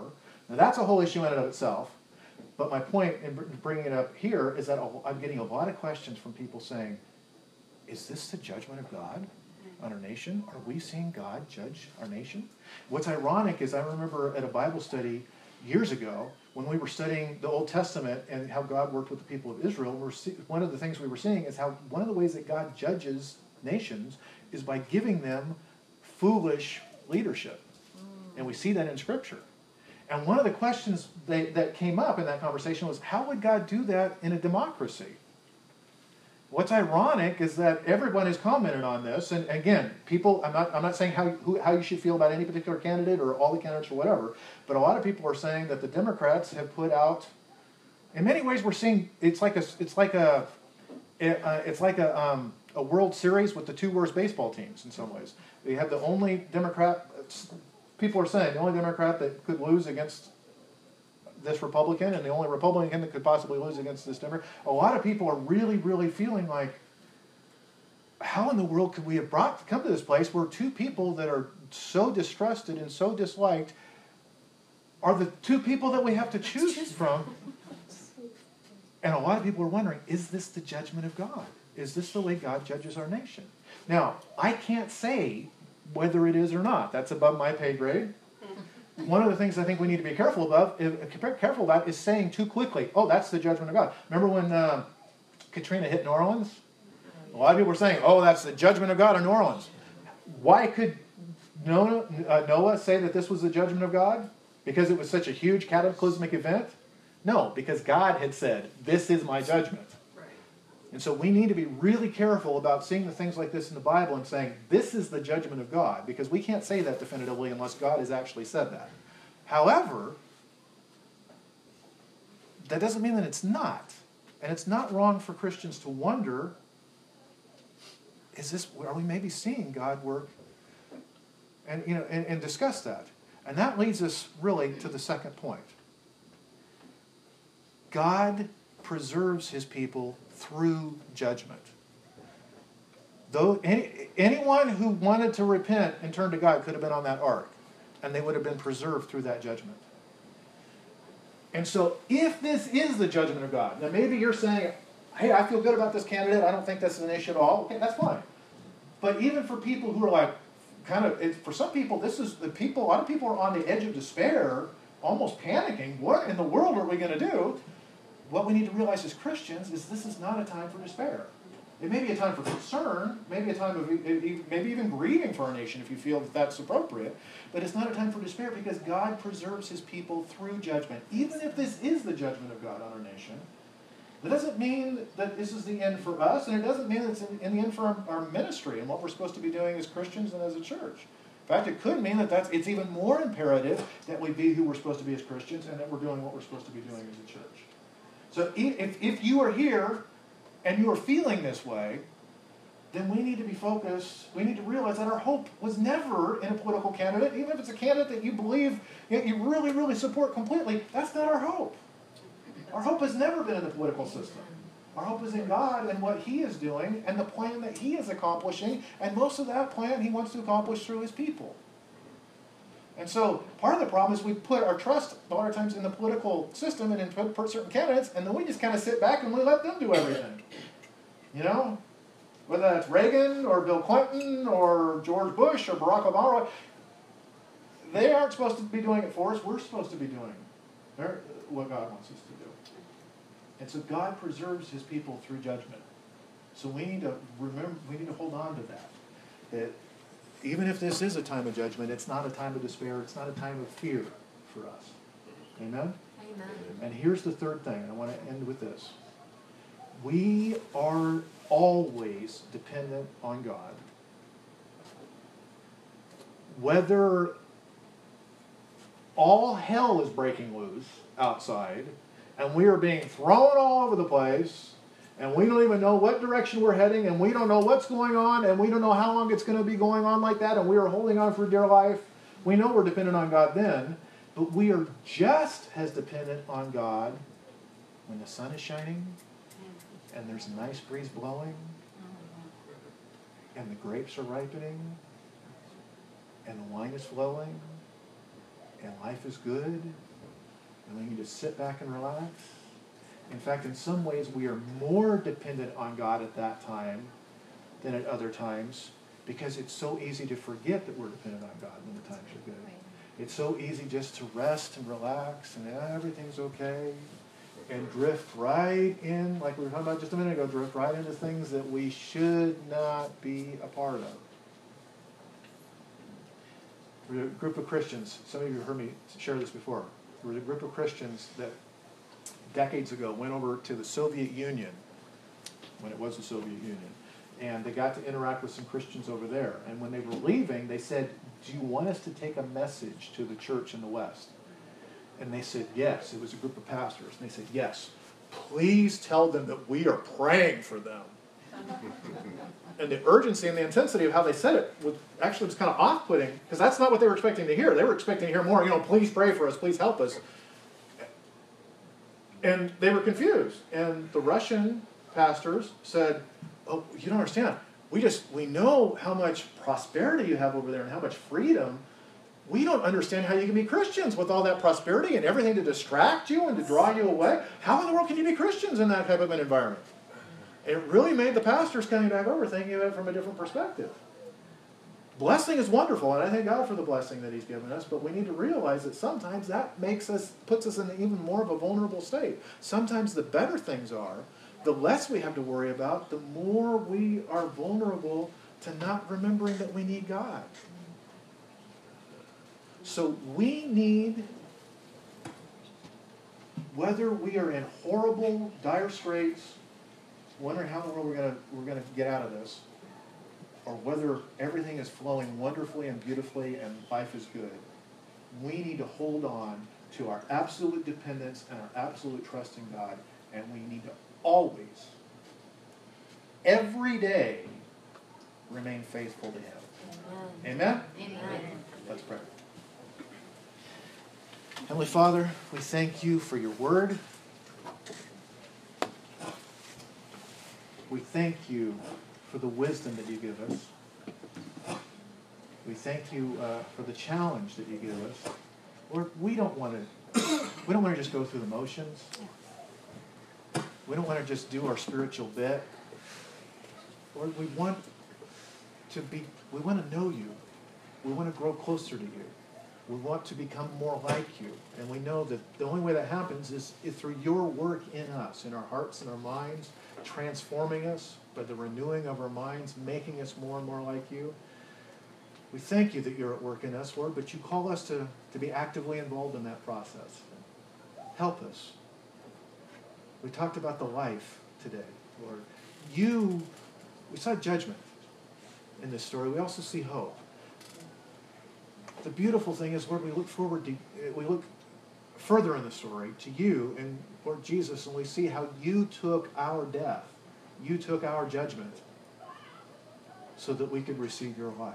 Now that's a whole issue in and of itself. But my point in br- bringing it up here is that a- I'm getting a lot of questions from people saying, is this the judgment of God on our nation? Are we seeing God judge our nation? What's ironic is I remember at a Bible study years ago when we were studying the Old Testament and how God worked with the people of Israel. We're see- one of the things we were seeing is how one of the ways that God judges nations is by giving them foolish leadership. And we see that in Scripture. And one of the questions they, that came up in that conversation was, how would God do that in a democracy? What's ironic is that everyone has commented on this, and again, people, I'm not, I'm not saying how, who, how you should feel about any particular candidate or all the candidates or whatever, but a lot of people are saying that the Democrats have put out, in many ways we're seeing, it's like a, it's like a, it's like a, um, a World Series with the two worst baseball teams in some ways. We have the only Democrat, people are saying the only Democrat that could lose against this Republican and the only Republican that could possibly lose against this Democrat. A lot of people are really, really feeling like, how in the world could we have brought come to this place where two people that are so distrusted and so disliked are the two people that we have to choose from? And a lot of people are wondering, is this the judgment of God? Is this the way God judges our nation? Now, I can't say whether it is or not. That's above my pay grade. One of the things I think we need to be careful about, careful about is saying too quickly, oh, that's the judgment of God. Remember when uh, Katrina hit New Orleans? A lot of people were saying, oh, that's the judgment of God in New Orleans. Why could Noah, uh, Noah say that this was the judgment of God? Because it was such a huge cataclysmic event? No, because God had said, this is my judgment. And so we need to be really careful about seeing the things like this in the Bible and saying, this is the judgment of God, because we can't say that definitively unless God has actually said that. However, that doesn't mean that it's not. And it's not wrong for Christians to wonder, is this, are we maybe seeing God work? And, you know, and, and discuss that. And that leads us really to the second point. God preserves his people through judgment. Though any, anyone who wanted to repent and turn to God could have been on that ark, and they would have been preserved through that judgment. And so, if this is the judgment of God, now maybe you're saying, hey, I feel good about this candidate, I don't think that's an issue at all. Okay, that's fine. But even for people who are like, kind of, it, for some people, this is the people, a lot of people are on the edge of despair, almost panicking. What in the world are we going to do? What we need to realize as Christians is this is not a time for despair. It may be a time for concern, maybe a time of maybe even grieving for our nation if you feel that that's appropriate, but it's not a time for despair because God preserves his people through judgment. Even if this is the judgment of God on our nation, that doesn't mean that this is the end for us, and it doesn't mean that it's in, in the end for our, our ministry and what we're supposed to be doing as Christians and as a church. In fact, it could mean that that's, it's even more imperative that we be who we're supposed to be as Christians and that we're doing what we're supposed to be doing as a church. So if, if you are here and you are feeling this way, then we need to be focused. We need to realize that our hope was never in a political candidate. Even if it's a candidate that you believe, you really, really support completely, that's not our hope. Our hope has never been in the political system. Our hope is in God and what he is doing and the plan that he is accomplishing. And most of that plan he wants to accomplish through his people. And so part of the problem is we put our trust a lot of times in the political system and in certain candidates, and then we just kind of sit back and we let them do everything. You know? Whether that's Reagan or Bill Clinton or George Bush or Barack Obama, they aren't supposed to be doing it for us. We're supposed to be doing what God wants us to do. And so God preserves his people through judgment. So we need to remember, we need to hold on to that. That even if this is a time of judgment, it's not a time of despair, it's not a time of fear for us. Amen? Amen. And here's the third thing, and I want to end with this. We are always dependent on God. Whether all hell is breaking loose outside, and we are being thrown all over the place, and we don't even know what direction we're heading, and we don't know what's going on, and we don't know how long it's going to be going on like that, and we are holding on for dear life. We know we're dependent on God then, but we are just as dependent on God when the sun is shining, and there's a nice breeze blowing, and the grapes are ripening, and the wine is flowing, and life is good, And we need to sit back and relax. In fact, in some ways, we are more dependent on God at that time than at other times, because it's so easy to forget that we're dependent on God when the times are good. Right. It's so easy just to rest and relax and ah, everything's okay, and drift right in, like we were talking about just a minute ago, drift right into things that we should not be a part of. There was a group of Christians, some of you have heard me share this before, there was a group of Christians that decades ago went over to the Soviet Union, when it was the Soviet Union, and they got to interact with some Christians over there. And when they were leaving, they said, do you want us to take a message to the church in the West? And they said, yes. It was a group of pastors. And they said, yes. Please tell them that we are praying for them. And the urgency and the intensity of how they said it was actually was kind of off-putting, because that's not what they were expecting to hear. They were expecting to hear more, you know, please pray for us, please help us. And they were confused. And the Russian pastors said, oh, you don't understand. We just, we know how much prosperity you have over there and how much freedom. We don't understand how you can be Christians with all that prosperity and everything to distract you and to draw you away. How in the world can you be Christians in that type of an environment? It really made the pastors coming back over thinking of it from a different perspective. Blessing is wonderful, and I thank God for the blessing that He's given us, but we need to realize that sometimes that makes us, puts us in even more of a vulnerable state. Sometimes the better things are, the less we have to worry about, the more we are vulnerable to not remembering that we need God. So we need, whether we are in horrible, dire straits, wondering how in the world we're going to we're going to get out of this, or whether everything is flowing wonderfully and beautifully and life is good, we need to hold on to our absolute dependence and our absolute trust in God, and we need to always, every day, remain faithful to Him. Amen? Amen. Let's pray. Heavenly Father, we thank You for Your word. We thank You for the wisdom that You give us. We thank You uh, for the challenge that You give us. Lord, we don't want to we don't want to just go through the motions. We don't want to just do our spiritual bit. Lord, we want to be we want to know You. We want to grow closer to You. We want to become more like You. And we know that the only way that happens is, is through Your work in us, in our hearts and our minds, transforming us by the renewing of our minds, making us more and more like You. We thank You that You're at work in us, Lord, but You call us to, to be actively involved in that process. Help us. We talked about the life today, Lord. You, we saw judgment in this story. We also see hope. The beautiful thing is, Lord, we look forward to, we look further in the story to You and Lord Jesus, and we see how You took our death. You took our judgment so that we could receive Your life.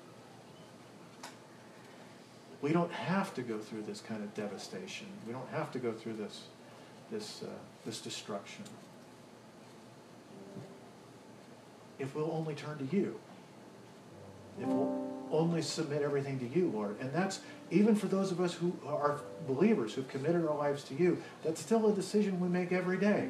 We don't have to go through this kind of devastation. We don't have to go through this, this, uh, this destruction. If we'll only turn to You. If we'll only submit everything to You, Lord. And that's, even for those of us who are believers, who've committed our lives to You, that's still a decision we make every day.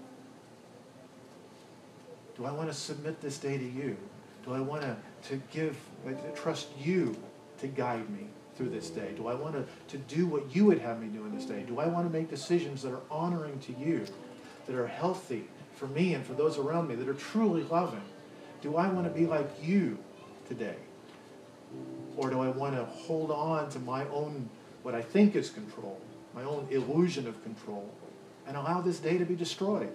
Do I want to submit this day to You? Do I want to, to give, to trust You to guide me through this day? Do I want to, to do what You would have me do in this day? Do I want to make decisions that are honoring to You, that are healthy for me and for those around me, that are truly loving? Do I want to be like You today? Or do I want to hold on to my own, what I think is control, my own illusion of control, and allow this day to be destroyed?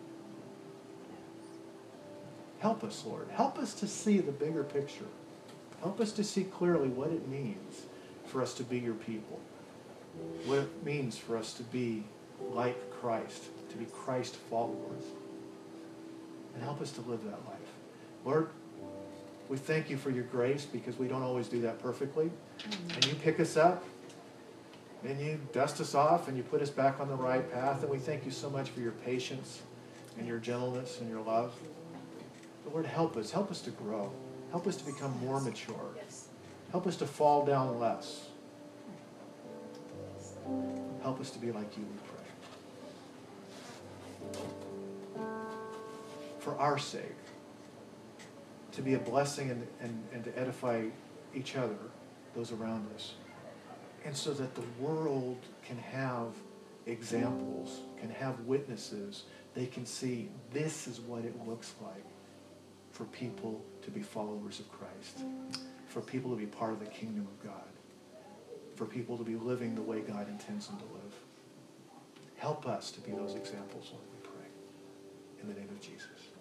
Help us, Lord. Help us to see the bigger picture. Help us to see clearly what it means for us to be Your people. What it means for us to be like Christ, to be Christ followers. And help us to live that life. Lord, we thank You for Your grace, because we don't always do that perfectly. And You pick us up, and You dust us off, and You put us back on the right path. And we thank You so much for Your patience and Your gentleness and Your love. But Lord, help us. Help us to grow. Help us to become more mature. Help us to fall down less. Help us to be like you, we pray. For our sake, to be a blessing and, and, and to edify each other, those around us. And so that the world can have examples, can have witnesses. They can see this is what it looks like for people to be followers of Christ, for people to be part of the kingdom of God, for people to be living the way God intends them to live. Help us to be those examples, Lord, we pray. In the name of Jesus.